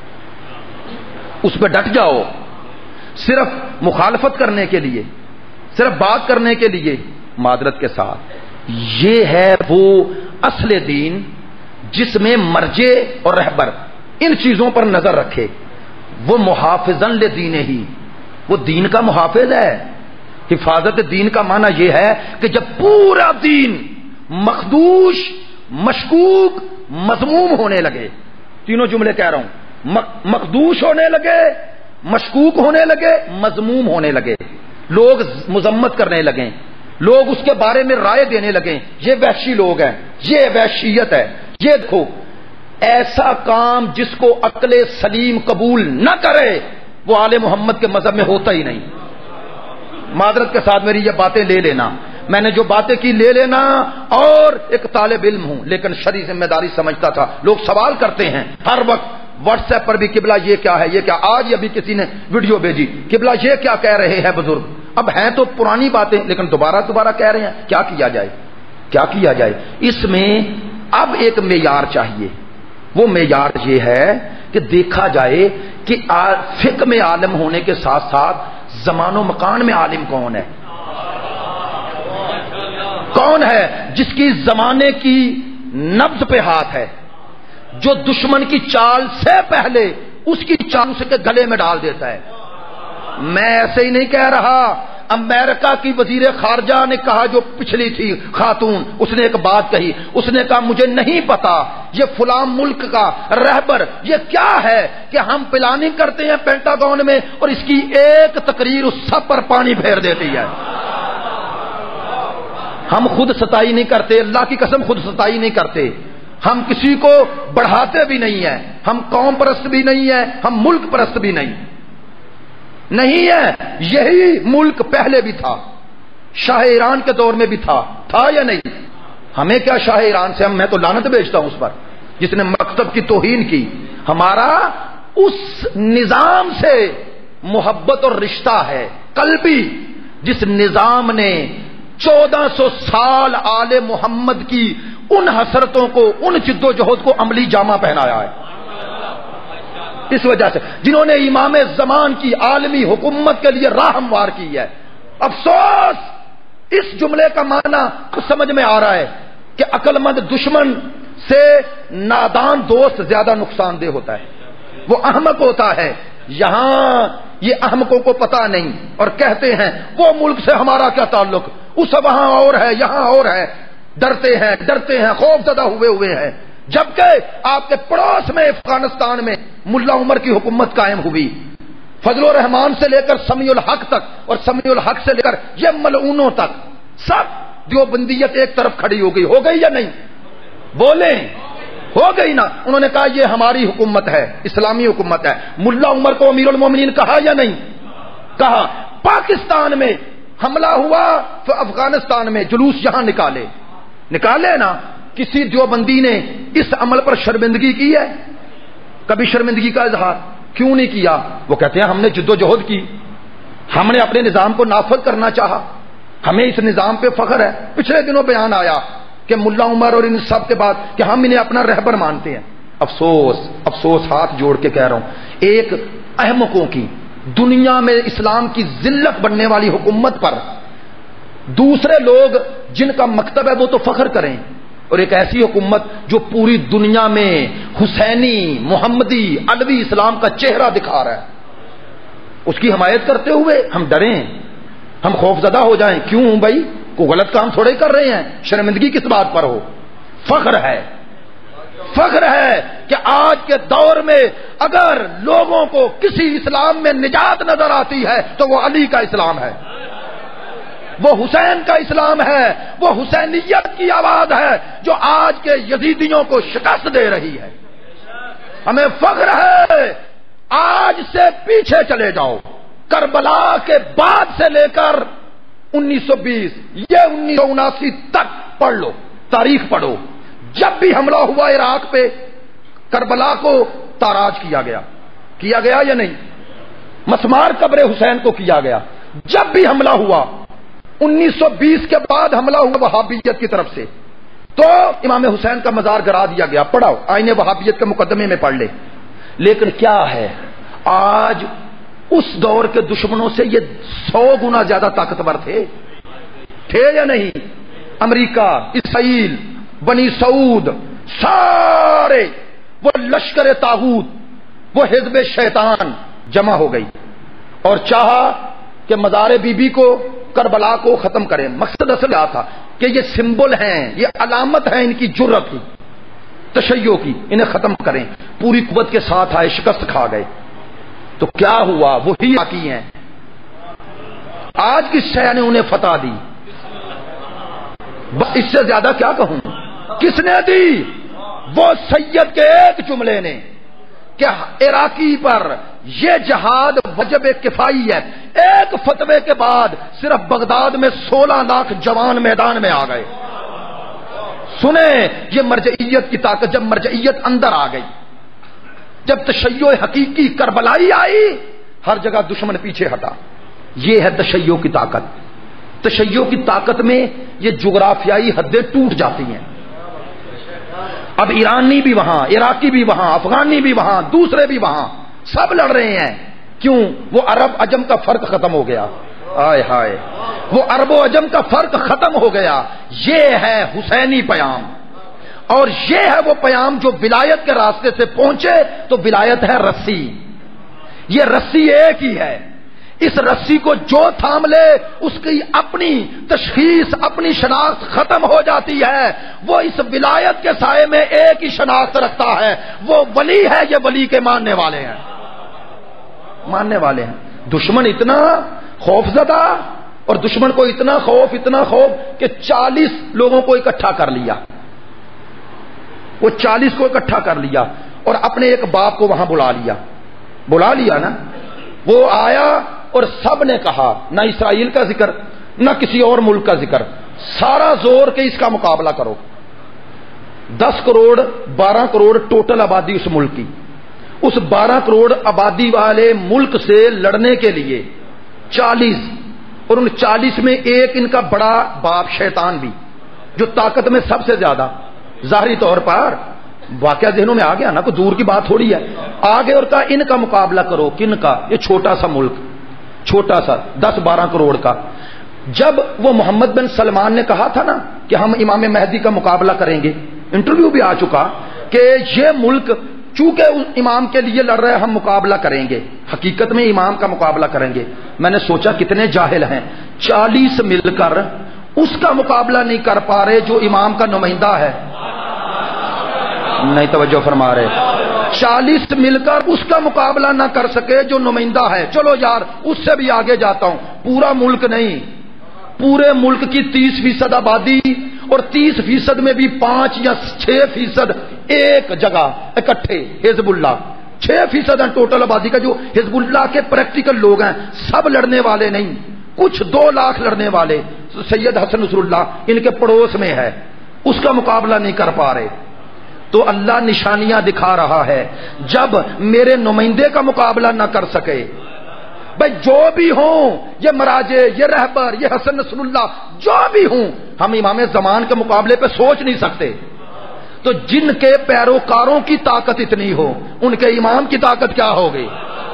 اس پہ ڈٹ جاؤ، صرف مخالفت کرنے کے لیے، صرف بات کرنے کے لیے، معذرت کے ساتھ. یہ ہے وہ اصل دین جس میں مرجع اور رہبر ان چیزوں پر نظر رکھے. وہ محافظاً لدین ہی، وہ دین کا محافظ ہے. حفاظت دین کا معنی یہ ہے کہ جب پورا دین مخدوش، مشکوک، مذموم ہونے لگے، تینوں جملے کہہ رہا ہوں، مخدوش ہونے لگے، مشکوک ہونے لگے، مذموم ہونے لگے، لوگ مذمت کرنے لگے، لوگ اس کے بارے میں رائے دینے لگے، یہ وحشی لوگ ہیں، یہ وحشیت ہے، یہ دیکھو۔ ایسا کام جس کو عقل سلیم قبول نہ کرے وہ آل محمد کے مذہب میں ہوتا ہی نہیں۔ معذرت کے ساتھ میری یہ باتیں لے لینا، میں نے جو باتیں کی لے لینا، اور ایک طالب علم ہوں لیکن شرعی ذمہ داری سمجھتا تھا۔ لوگ سوال کرتے ہیں ہر وقت واٹس ایپ پر بھی، قبلہ یہ کیا ہے، یہ کیا، آج ابھی کسی نے ویڈیو بھیجی، قبلہ یہ کیا کہہ رہے ہیں بزرگ۔ اب ہیں تو پرانی باتیں لیکن دوبارہ دوبارہ کہہ رہے ہیں، کیا کیا جائے، کیا کیا جائے۔ اس میں اب ایک معیار چاہیے، وہ معیار یہ ہے کہ دیکھا جائے کہ فقہ میں عالم ہونے کے ساتھ ساتھ زمان و مکان میں عالم کون ہے، کون ہے جس کی زمانے کی نبض پہ ہاتھ ہے، جو دشمن کی چال سے پہلے اس کی چال اس کے گلے میں ڈال دیتا ہے۔ میں ایسے ہی نہیں کہہ رہا، امریکہ کی وزیر خارجہ نے کہا، جو پچھلی تھی خاتون، اس نے ایک بات کہی، اس نے کہا مجھے نہیں پتا یہ فلاں ملک کا رہبر یہ کیا ہے کہ ہم پلاننگ کرتے ہیں پینٹاگون میں اور اس کی ایک تقریر اس سب پر پانی پھیر دیتی ہے۔ ہم خود ستائی نہیں کرتے، اللہ کی قسم خود ستائی نہیں کرتے، ہم کسی کو بڑھاتے بھی نہیں ہیں، ہم قوم پرست بھی نہیں ہیں، ہم ملک پرست بھی نہیں نہیں ہے۔ یہی ملک پہلے بھی تھا، شاہ ایران کے دور میں بھی تھا تھا یا نہیں؟ ہمیں کیا شاہ ایران سے، ہم میں تو لعنت بھیجتا ہوں اس پر جس نے مکتب کی توہین کی۔ ہمارا اس نظام سے محبت اور رشتہ ہے قلبی، جس نظام نے چودہ سو سال آل محمد کی ان حسرتوں کو، ان جد و جہد کو عملی جامہ پہنایا ہے۔ اس وجہ سے جنہوں نے امام زمان کی عالمی حکومت کے لیے راہ ہموار کی ہے۔ افسوس اس جملے کا معنی سمجھ میں آ رہا ہے کہ عقل مند دشمن سے نادان دوست زیادہ نقصان دہ ہوتا ہے، وہ احمق ہوتا ہے۔ یہاں یہ احمقوں کو پتہ نہیں اور کہتے ہیں وہ ملک سے ہمارا کیا تعلق، اس وہاں اور ہے یہاں اور ہے، ڈرتے ہیں ڈرتے ہیں خوف زدہ ہوئے ہوئے ہیں۔ جبکہ آپ کے پڑوس میں افغانستان میں ملا عمر کی حکومت قائم ہوئی، فضل الرحمان سے لے کر سمیع الحق تک اور سمیع الحق سے لے کر یہ ملعونوں تک سب دیوبندیت ایک طرف کھڑی ہو گئی، ہو گئی یا نہیں؟ بولیں، ہو گئی نا؟ انہوں نے کہا یہ ہماری حکومت ہے، اسلامی حکومت ہے۔ ملا عمر کو امیر المومنین کہا یا نہیں کہا؟ پاکستان میں حملہ ہوا تو افغانستان میں جلوس یہاں نکالے نکالے نا۔ کسی دیوبندی نے اس عمل پر شرمندگی کی ہے؟ کبھی شرمندگی کا اظہار کیوں نہیں کیا؟ وہ کہتے ہیں ہم نے جد و جہد کی، ہم نے اپنے نظام کو نافذ کرنا چاہا، ہمیں اس نظام پہ فخر ہے۔ پچھلے دنوں بیان آیا کہ ملا عمر اور ان سب کے بعد کہ ہم انہیں اپنا رہبر مانتے ہیں۔ افسوس افسوس ہاتھ جوڑ کے کہہ رہا ہوں، ایک احمقوں کی دنیا میں اسلام کی ذلت بننے والی حکومت پر دوسرے لوگ جن کا مکتب ہے وہ تو فخر کریں، اور ایک ایسی حکومت جو پوری دنیا میں حسینی محمدی علوی اسلام کا چہرہ دکھا رہا ہے، اس کی حمایت کرتے ہوئے ہم ڈریں، ہم خوف زدہ ہو جائیں؟ کیوں بھائی؟ کوئی غلط کام تھوڑے کر رہے ہیں، شرمندگی کس بات پر ہو؟ فخر ہے فخر ہے کہ آج کے دور میں اگر لوگوں کو کسی اسلام میں نجات نظر آتی ہے تو وہ علی کا اسلام ہے، وہ حسین کا اسلام ہے، وہ حسینیت کی آواز ہے جو آج کے یزیدیوں کو شکست دے رہی ہے۔ ہمیں فخر ہے۔ آج سے پیچھے چلے جاؤ، کربلا کے بعد سے لے کر انیس سو بیس یہ انیس سو اناسی تک پڑھ لو، تاریخ پڑھو، جب بھی حملہ ہوا عراق پہ کربلا کو تاراج کیا گیا کیا گیا یا نہیں؟ مسمار قبر حسین کو کیا گیا۔ جب بھی حملہ ہوا انیس سو بیس کے بعد حملہ ہوا وہابیت کی طرف سے تو امام حسین کا مزار گرا دیا گیا، پڑھاؤ آئین وہابیت کے مقدمے میں پڑھ لے۔ لیکن کیا ہے، آج اس دور کے دشمنوں سے یہ سو گنا زیادہ طاقتور تھے تھے یا نہیں؟ امریکہ، اسرائیل، بنی سعود، سارے وہ لشکر طاغوت، وہ حزب شیطان جمع ہو گئی اور چاہا کہ مزار بی بی کو، کربلا کو ختم کریں۔ مقصد اصل کیا تھا کہ یہ سمبل ہیں، یہ علامت ہے ان کی جرت کی، تشیع کی، انہیں ختم کریں، پوری قوت کے ساتھ آئے، شکست کھا گئے. تو کیا ہوا؟ وہی باقی ہیں. آج کس شے نے انہیں فتح دی؟ بس اس سے زیادہ کیا کہوں؟ کس نے دی؟ وہ سید کے ایک جملے نے کہ عراقی پر یہ جہاد وجب کفائی ہے. ایک فتوے کے بعد صرف بغداد میں سولہ لاکھ جوان میدان میں آ گئے. سنیں یہ مرجعیت کی طاقت. جب مرجعیت اندر آ گئی، جب تشیع حقیقی کربلائی آئی، ہر جگہ دشمن پیچھے ہٹا. یہ ہے تشیع کی طاقت. تشیع کی طاقت میں یہ جغرافیائی حدیں ٹوٹ جاتی ہیں. اب ایرانی بھی وہاں، عراقی بھی وہاں، افغانی بھی وہاں، دوسرے بھی وہاں، سب لڑ رہے ہیں. کیوں؟ وہ عرب عجم کا فرق ختم ہو گیا. آئے ہائے، وہ عرب و عجم کا فرق ختم ہو گیا. یہ ہے حسینی پیام، اور یہ ہے وہ پیام جو ولایت کے راستے سے پہنچے. تو ولایت ہے رسی. یہ رسی ایک ہی ہے. اس رسی کو جو تھام لے اس کی اپنی تشخیص، اپنی شناخت ختم ہو جاتی ہے. وہ اس ولایت کے سائے میں ایک ہی شناخت رکھتا ہے، وہ ولی ہے. یہ ولی کے ماننے والے ہیں، ماننے والے ہیں. دشمن اتنا خوف زدہ، اور دشمن کو اتنا خوف اتنا خوف کہ چالیس لوگوں کو اکٹھا کر لیا. وہ چالیس کو اکٹھا کر لیا اور اپنے ایک باپ کو وہاں بلا لیا. بلا لیا نا. وہ آیا اور سب نے کہا، نہ اسرائیل کا ذکر نہ کسی اور ملک کا ذکر، سارا زور کے اس کا مقابلہ کرو. دس کروڑ بارہ کروڑ ٹوٹل آبادی اس ملک کی. اس بارہ کروڑ آبادی والے ملک سے لڑنے کے لیے چالیس، اور ان چالیس میں ایک ان کا بڑا باپ شیطان بھی، جو طاقت میں سب سے زیادہ ظاہری طور پر واقعہ ذہنوں میں آ گیا نا، کوئی دور کی بات تھوڑی ہے. آگے اور کہا ان کا مقابلہ کرو. کن کا؟ یہ چھوٹا سا ملک، چھوٹا سا دس بارہ کروڑ کا. جب وہ محمد بن سلمان نے کہا تھا نا کہ ہم امام مہدی کا مقابلہ کریں گے، انٹرویو بھی آ چکا کہ یہ ملک چونکہ امام کے لیے لڑ رہے ہیں، ہم مقابلہ کریں گے، حقیقت میں امام کا مقابلہ کریں گے. میں نے سوچا کتنے جاہل ہیں، چالیس مل کر اس کا مقابلہ نہیں کر پا رہے جو امام کا نمائندہ ہے. نہیں توجہ فرما رہے. چالیس مل کر اس کا مقابلہ نہ کر سکے جو نمائندہ ہے. چلو یار اس سے بھی آگے جاتا ہوں. پورا ملک نہیں، پورے ملک کی تیس فیصد آبادی، اور تیس فیصد میں بھی پانچ یا چھ فیصد ایک جگہ اکٹھے حزب اللہ. چھ فیصد ہیں ٹوٹل آبادی کا جو حزب اللہ کے پریکٹیکل لوگ ہیں. سب لڑنے والے نہیں، کچھ دو لاکھ لڑنے والے. سید حسن نصر اللہ ان کے پڑوس میں ہے، اس کا مقابلہ نہیں کر پا رہے. تو اللہ نشانیاں دکھا رہا ہے، جب میرے نمائندے کا مقابلہ نہ کر سکے، بھائی جو بھی ہوں، یہ مراجع، یہ رہبر، یہ حسن نصر اللہ، جو بھی ہوں، ہم امام زمان کے مقابلے پہ سوچ نہیں سکتے. تو جن کے پیروکاروں کی طاقت اتنی ہو، ان کے امام کی طاقت کیا ہوگی؟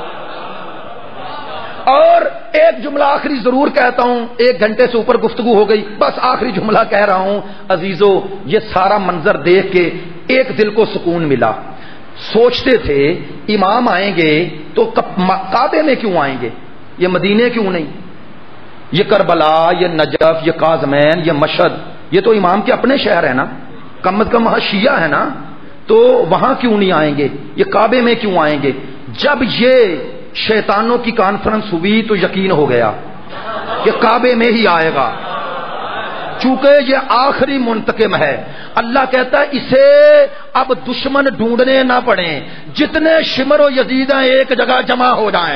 اور ایک جملہ آخری ضرور کہتا ہوں، ایک گھنٹے سے اوپر گفتگو ہو گئی، بس آخری جملہ کہہ رہا ہوں. عزیزو، یہ سارا منظر دیکھ کے ایک دل کو سکون ملا. سوچتے تھے امام آئیں گے تو کعبے میں کیوں آئیں گے، یہ مدینے کیوں نہیں؟ یہ کربلا، یہ نجف، یہ کاظمین، یہ مشہد، یہ تو امام کے اپنے شہر ہیں نا، کم از کم وہاں شیعہ ہے نا، تو وہاں کیوں نہیں آئیں گے؟ یہ کعبے میں کیوں آئیں گے؟ جب یہ شیطانوں کی کانفرنس ہوئی تو یقین ہو گیا کہ کعبے میں ہی آئے گا، چونکہ یہ آخری منتقم ہے. اللہ کہتا ہے اسے اب دشمن ڈھونڈنے نہ پڑیں، جتنے شمر و یزید ہیں ایک جگہ جمع ہو جائیں.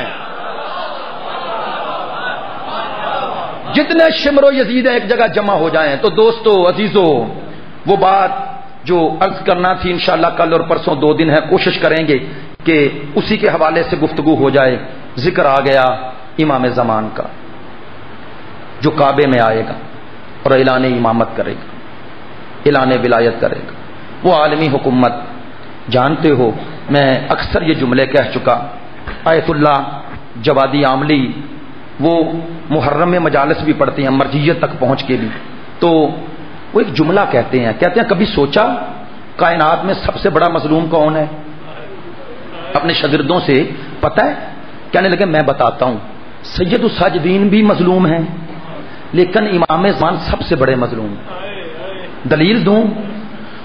جتنے شمر و یزید ہیں ایک جگہ جمع ہو جائیں. تو دوستو عزیزو، وہ بات جو عرض کرنا تھی انشاءاللہ کل اور پرسوں دو دن ہے، کوشش کریں گے کہ اسی کے حوالے سے گفتگو ہو جائے. ذکر آ گیا امام زمان کا جو کعبے میں آئے گا اور اعلان امامت کرے گا، اعلان ولایت کرے گا. وہ عالمی حکومت جانتے ہو، میں اکثر یہ جملے کہہ چکا. آیت اللہ جوادی عاملی وہ محرم میں مجالس بھی پڑھتے ہیں، مرجیت تک پہنچ کے بھی. تو وہ ایک جملہ کہتے ہیں کہتے ہیں کبھی سوچا کائنات میں سب سے بڑا مظلوم کون ہے؟ اپنے شاگردوں سے پتہ ہے؟ کہنے لگے میں بتاتا ہوں، سید الساجدین بھی مظلوم ہیں لیکن امام زمان سب سے بڑے مظلوم. دلیل دوں؟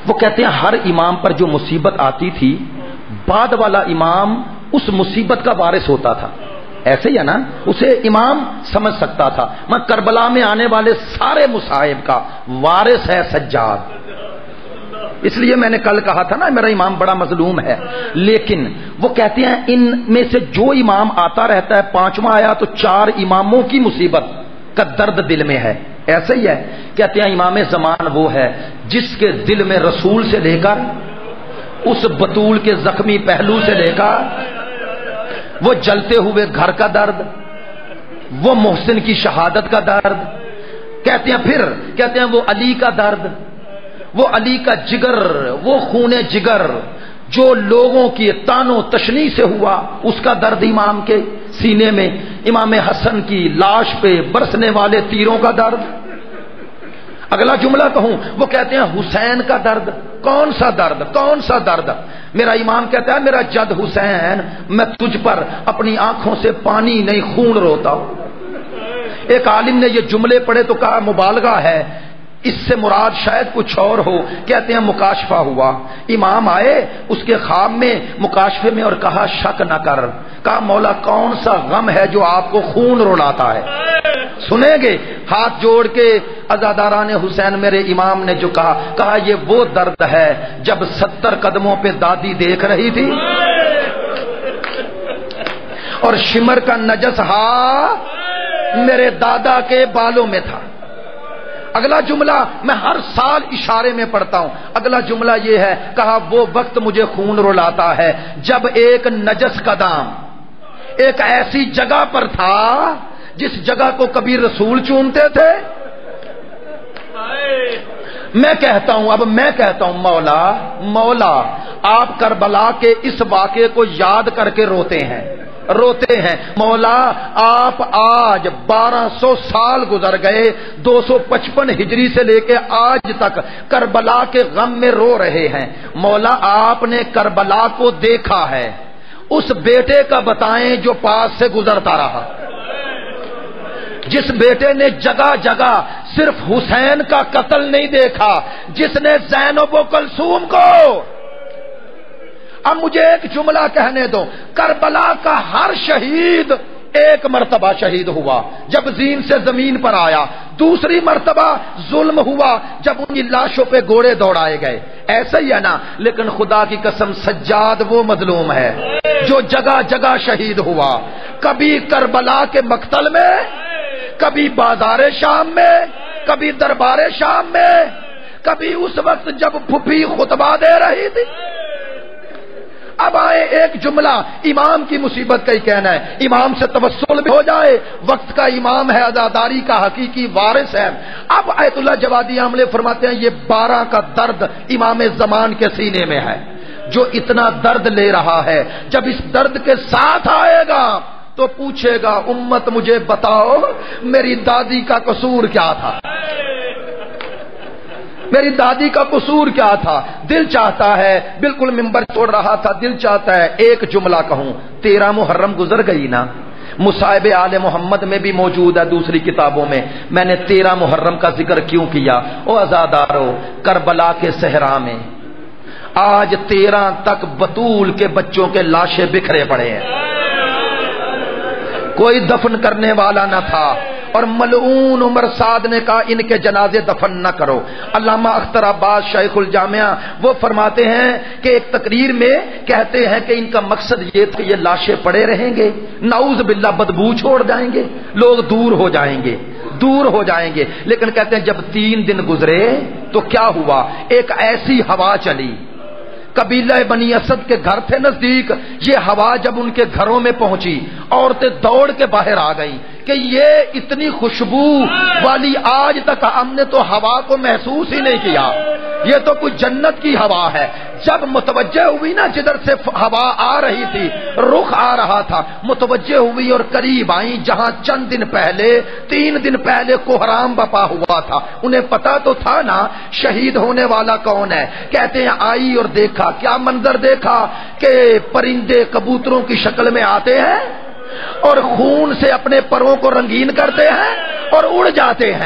وہ کہتے ہیں ہر امام پر جو مصیبت آتی تھی بعد والا امام اس مصیبت کا وارث ہوتا تھا. ایسے ہی ہے نا, اسے امام سمجھ سکتا تھا میں کربلا میں آنے والے سارے مصائب کا وارث ہے سجاد. اس لیے میں نے کل کہا تھا نا میرا امام بڑا مظلوم ہے. لیکن وہ کہتے ہیں ان میں سے جو امام آتا رہتا ہے پانچواں آیا تو چار اماموں کی مصیبت کا درد دل میں ہے. ایسا ہی ہے. کہتے ہیں امام زمان وہ ہے جس کے دل میں رسول سے لے کر اس بطول کے زخمی پہلو سے لے کر وہ جلتے ہوئے گھر کا درد, وہ محسن کی شہادت کا درد, کہتے ہیں پھر کہتے ہیں وہ علی کا درد, وہ علی کا جگر, وہ خون جگر جو لوگوں کی تانو تشنی سے ہوا اس کا درد امام کے سینے میں, امام حسن کی لاش پہ برسنے والے تیروں کا درد. اگلا جملہ کہوں وہ کہتے ہیں حسین کا درد. کون سا درد, کون سا درد؟ میرا امام کہتا ہے میرا جد حسین میں تجھ پر اپنی آنکھوں سے پانی نہیں خون روتا ہوں. ایک عالم نے یہ جملے پڑھے تو کہا مبالغہ ہے, اس سے مراد شاید کچھ اور ہو. کہتے ہیں مکاشفہ ہوا, امام آئے اس کے خواب میں مکاشفے میں اور کہا شک نہ کر. کہا مولا کون سا غم ہے جو آپ کو خون رلاتا ہے؟ سنیں گے ہاتھ جوڑ کے عزاداران حسین میرے امام نے جو کہا, کہا یہ وہ درد ہے جب ستر قدموں پہ دادی دیکھ رہی تھی اور شمر کا نجس ہا میرے دادا کے بالوں میں تھا. اگلا جملہ میں ہر سال اشارے میں پڑھتا ہوں. اگلا جملہ یہ ہے, کہا وہ وقت مجھے خون رلاتا ہے جب ایک نجس قدم ایک ایسی جگہ پر تھا جس جگہ کو کبھی رسول چومتے تھے. میں کہتا ہوں اب میں کہتا ہوں مولا مولا آپ کربلا کے اس واقعے کو یاد کر کے روتے ہیں روتے ہیں مولا آپ آج بارہ سو سال گزر گئے, دو سو پچپن ہجری سے لے کے آج تک کربلا کے غم میں رو رہے ہیں. مولا آپ نے کربلا کو دیکھا ہے, اس بیٹے کا بتائیں جو پاس سے گزرتا رہا, جس بیٹے نے جگہ جگہ صرف حسین کا قتل نہیں دیکھا, جس نے زینب و کلثوم کو. اب مجھے ایک جملہ کہنے دو, کربلا کا ہر شہید ایک مرتبہ شہید ہوا جب زین سے زمین پر آیا, دوسری مرتبہ ظلم ہوا جب ان لاشوں پہ گھوڑے دوڑائے گئے. ایسا ہی ہے نا. لیکن خدا کی قسم سجاد وہ مظلوم ہے جو جگہ جگہ شہید ہوا, کبھی کربلا کے مقتل میں, کبھی بازار شام میں, کبھی دربار شام میں, کبھی اس وقت جب پھپھی خطبہ دے رہی تھی. اب آئے ایک جملہ امام کی مصیبت کا ہی کہنا ہے, امام سے توسل بھی ہو جائے, وقت کا امام ہے, عزاداری کا حقیقی وارث ہے. اب آیت اللہ جوادی عاملے فرماتے ہیں یہ بارہ کا درد امام زمان کے سینے میں ہے, جو اتنا درد لے رہا ہے. جب اس درد کے ساتھ آئے گا تو پوچھے گا امت مجھے بتاؤ میری دادی کا قصور کیا تھا, میری دادی کا قصور کیا تھا. دل چاہتا ہے, بالکل ممبر چھوڑ رہا تھا, دل چاہتا ہے ایک جملہ کہوں. تیرہ محرم گزر گئی نا, مصائب آل محمد میں بھی موجود ہے دوسری کتابوں میں. میں نے تیرہ محرم کا ذکر کیوں کیا؟ او عزادارو, کربلا کے صحرا میں آج تیرہ تک بطول کے بچوں کے لاشیں بکھرے پڑے ہیں, کوئی دفن کرنے والا نہ تھا. اور ملعون عمر سعد نے کہا ان کے جنازے دفن نہ کرو. علامہ اختر عباس شیخ الجامعہ وہ فرماتے ہیں کہ ایک تقریر میں کہتے ہیں کہ ان کا مقصد یہ تھا یہ لاشیں پڑے رہیں گے, نعوذ باللہ بدبو چھوڑ جائیں گے, لوگ دور ہو جائیں گے دور ہو جائیں گے. لیکن کہتے ہیں جب تین دن گزرے تو کیا ہوا, ایک ایسی ہوا چلی, قبیلہ بنی اسد کے گھر تھے نزدیک, یہ ہوا جب ان کے گھروں میں پہنچی عورتیں دوڑ کے باہر آ گئیں کہ یہ اتنی خوشبو والی آج تک ہم نے تو ہوا کو محسوس ہی نہیں کیا, یہ تو کوئی جنت کی ہوا ہے. جب متوجہ ہوئی نا جدھر سے ہوا آ رہی تھی, رخ آ رہا تھا, متوجہ ہوئی اور قریب آئیں جہاں چند دن پہلے تین دن پہلے کوہرام بپا ہوا تھا. انہیں پتا تو تھا نا شہید ہونے والا کون ہے. کہتے ہیں آئی اور دیکھا, کیا منظر دیکھا کہ پرندے کبوتروں کی شکل میں آتے ہیں اور خون سے اپنے پروں کو رنگین کرتے ہیں اور اڑ جاتے ہیں.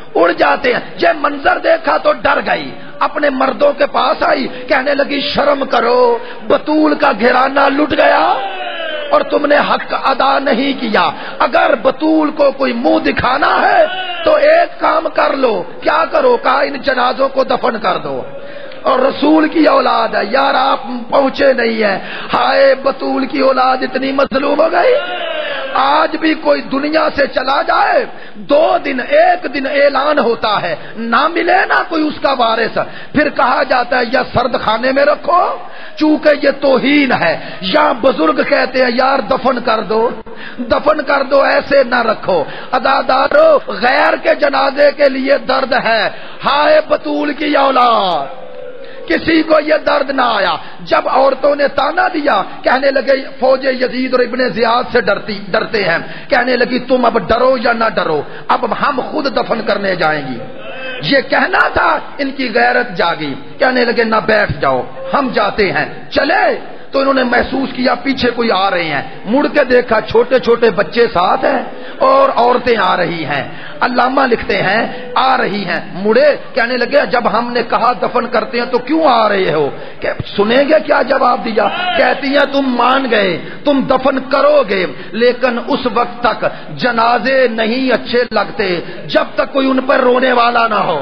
اڑ جاتے ہیں. یہ منظر دیکھا تو ڈر گئی، اپنے مردوں کے پاس آئی، کہنے لگی شرم کرو، بطول کا گھرانہ لٹ گیا اور تم نے حق ادا نہیں کیا. اگر بطول کو کوئی منہ دکھانا ہے تو ایک کام کر لو. کیا کرو؟ کہا ان جنازوں کو دفن کر دو. اور رسول کی اولاد ہے یار، آپ پہنچے نہیں ہیں. ہائے بطول کی اولاد اتنی مظلوم ہو گئی. آج بھی کوئی دنیا سے چلا جائے، دو دن ایک دن اعلان ہوتا ہے، نہ ملے نا کوئی اس کا وارث، پھر کہا جاتا ہے یا سرد خانے میں رکھو، چونکہ یہ توہین ہے. یا بزرگ کہتے ہیں یار دفن کر دو، دفن کر دو، ایسے نہ رکھو. عزادارو، غیر کے جنازے کے لیے درد ہے. ہائے بطول کی اولاد، کسی کو یہ درد نہ آیا. جب عورتوں نے تانا دیا، کہنے لگے فوج یزید اور ابن زیاد سے ڈرتی ڈرتے ہیں، کہنے لگی تم اب ڈرو یا نہ ڈرو، اب ہم خود دفن کرنے جائیں گی. یہ کہنا تھا، ان کی غیرت جاگی، کہنے لگے نہ بیٹھ جاؤ ہم جاتے ہیں. چلے تو انہوں نے محسوس کیا پیچھے کوئی آ رہے ہیں، مڑ کے دیکھا چھوٹے چھوٹے بچے ساتھ ہیں اور عورتیں آ رہی ہیں. علامہ لکھتے ہیں آ رہی ہیں. مڑے، کہنے لگے جب ہم نے کہا دفن کرتے ہیں تو کیوں آ رہے ہو؟ کہ سنیں گے کیا جواب دیا؟ کہتی ہیں تم مان گئے، تم دفن کرو گے، لیکن اس وقت تک جنازے نہیں اچھے لگتے جب تک کوئی ان پر رونے والا نہ ہو.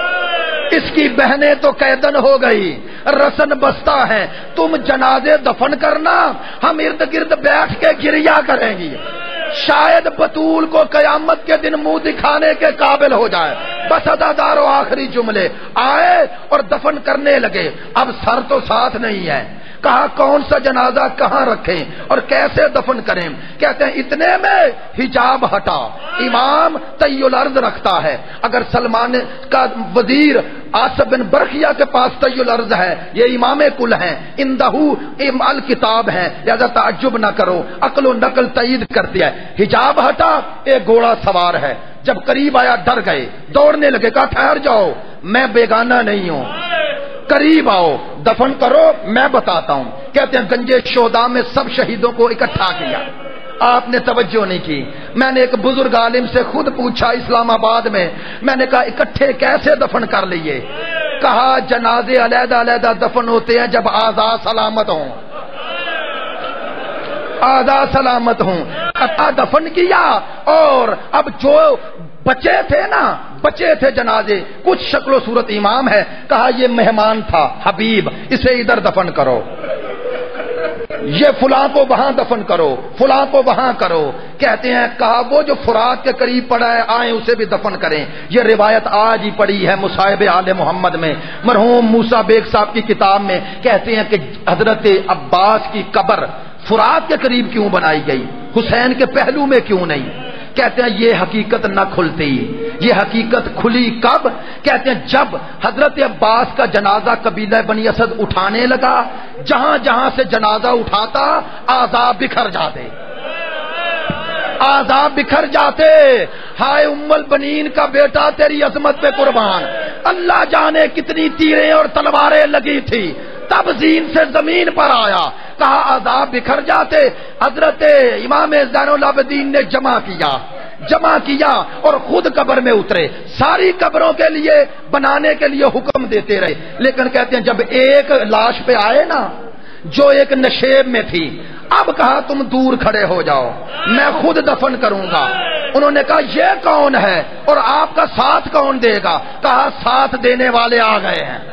اس کی بہنیں تو قیدن ہو گئی، رسن بستہ ہیں. تم جنازے دفن کرنا، ہم ارد گرد بیٹھ کے گریا کریں گی. شاید بطول کو قیامت کے دن منہ دکھانے کے قابل ہو جائے. بس عزادارو آخری جملے آئے اور دفن کرنے لگے. اب سر تو ساتھ نہیں ہے، کہا کون سا جنازہ کہاں رکھیں اور کیسے دفن کریں. کہتے ہیں اتنے میں حجاب ہٹا، امام طی الارض رکھتا ہے. اگر سلمان کا وزیر آصف بن برخیہ کے پاس طی الارض ہے، یہ امام کل ہیں، اندہو الکتاب ہیں، لہذا تعجب نہ کرو، عقل و نقل تائید کرتی ہے. حجاب ہٹا، ایک گھوڑا سوار ہے. جب قریب آیا ڈر گئے، دوڑنے لگے. کہا ٹھہر جاؤ، میں بیگانہ نہیں ہوں، قریب آؤ، دفن کرو، میں بتاتا ہوں. کہتے ہیں گنجے شہداء میں سب شہیدوں کو اکٹھا کیا. آپ نے توجہ نہیں کی. میں نے ایک بزرگ عالم سے خود پوچھا اسلام آباد میں، میں نے کہا اکٹھے کیسے دفن کر لیے؟ کہا جنازے علیحدہ علیحدہ دفن ہوتے ہیں جب اعضاء سلامت ہوں، اعضاء سلامت ہوں. دفن کیا، اور اب جو بچے تھے نا، بچے تھے جنازے، کچھ شکل و صورت امام ہے. کہا یہ مہمان تھا حبیب، اسے ادھر دفن کرو، یہ فلاں کو وہاں دفن کرو، فلاں کو وہاں کرو. کہتے ہیں کہا وہ جو فرات کے قریب پڑا ہے آئیں اسے بھی دفن کریں. یہ روایت آج ہی پڑی ہے مصائب آل محمد میں، مرحوم موسیٰ بیگ صاحب کی کتاب میں. کہتے ہیں کہ حضرت عباس کی قبر فرات کے قریب کیوں بنائی گئی، حسین کے پہلو میں کیوں نہیں؟ کہتے ہیں یہ حقیقت نہ کھلتی. یہ حقیقت کھلی کب؟ کہتے ہیں جب حضرت عباس کا جنازہ قبیلہ بنی اسد اٹھانے لگا، جہاں جہاں سے جنازہ اٹھاتا اعضاء بکھر جاتے، اعضاء بکھر جاتے. ہائے ام البنین کا بیٹا تیری عظمت پہ قربان، اللہ جانے کتنی تیریں اور تلواریں لگی تھی، تب زین سے زمین پر آیا. کہا اعضاء بکھر جاتے. حضرت امام زین العابدین نے جمع کیا جمع کیا اور خود قبر میں اترے. ساری قبروں کے لیے بنانے کے لیے حکم دیتے رہے، لیکن کہتے ہیں جب ایک لاش پہ آئے نا جو ایک نشیب میں تھی، اب کہا تم دور کھڑے ہو جاؤ، میں خود دفن کروں گا. انہوں نے کہا یہ کون ہے اور آپ کا ساتھ کون دے گا؟ کہا ساتھ دینے والے آ گئے ہیں،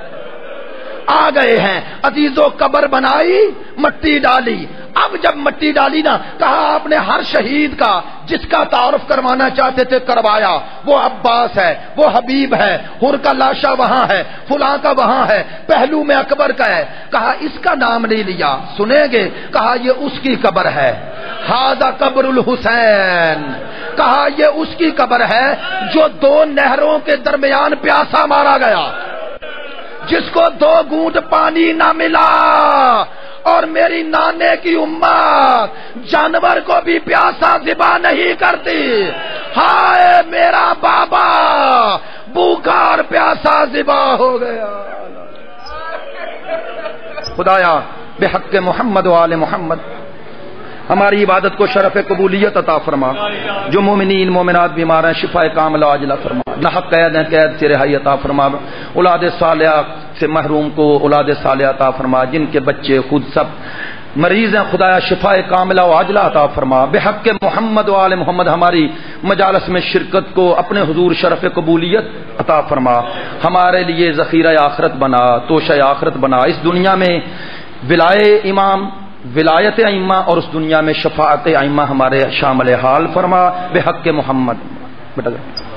آ گئے ہیں. عزیزو قبر بنائی، مٹی ڈالی. اب جب مٹی ڈالی نا، کہا آپ نے ہر شہید کا جس کا تعارف کروانا چاہتے تھے کروایا. وہ عباس ہے، وہ حبیب ہے، حر کا لاشا وہاں ہے، فلاں کا وہاں ہے، پہلو میں اکبر کا ہے. کہا اس کا نام نہیں لیا، سنیں گے؟ کہا یہ اس کی قبر ہے، ھذا قبر الحسین. کہا یہ اس کی قبر ہے جو دو نہروں کے درمیان پیاسا مارا گیا، جس کو دو گھونٹ پانی نہ ملا. اور میری نانے کی امت جانور کو بھی پیاسا ذبح نہیں کرتی. ہائے میرا بابا بھوکا اور پیاسا ذبح ہو گیا. خدایا بحق محمد و آل محمد ہماری عبادت کو شرف قبولیت عطا فرما. جو مومنین مومنات بیمار ہیں شفا کاملہ عاجلہ فرما. ناحق قید ہیں قید سے رہائی عطا فرما، اولاد صالحہ سے محروم کو اولاد صالحہ عطا فرما، جن کے بچے خود سب مریض ہیں خدایا شفاء کاملہ و عاجلہ عطا فرما، بحق محمد و آل محمد ہماری مجالس میں شرکت کو اپنے حضور شرف قبولیت عطا فرما، ہمارے لیے ذخیرہ آخرت بنا، توشہ آخرت بنا، اس دنیا میں ولائے امام ولایت ائمہ اور اس دنیا میں شفاعت ائمہ ہمارے شامل حال فرما، بحق محمد بیٹا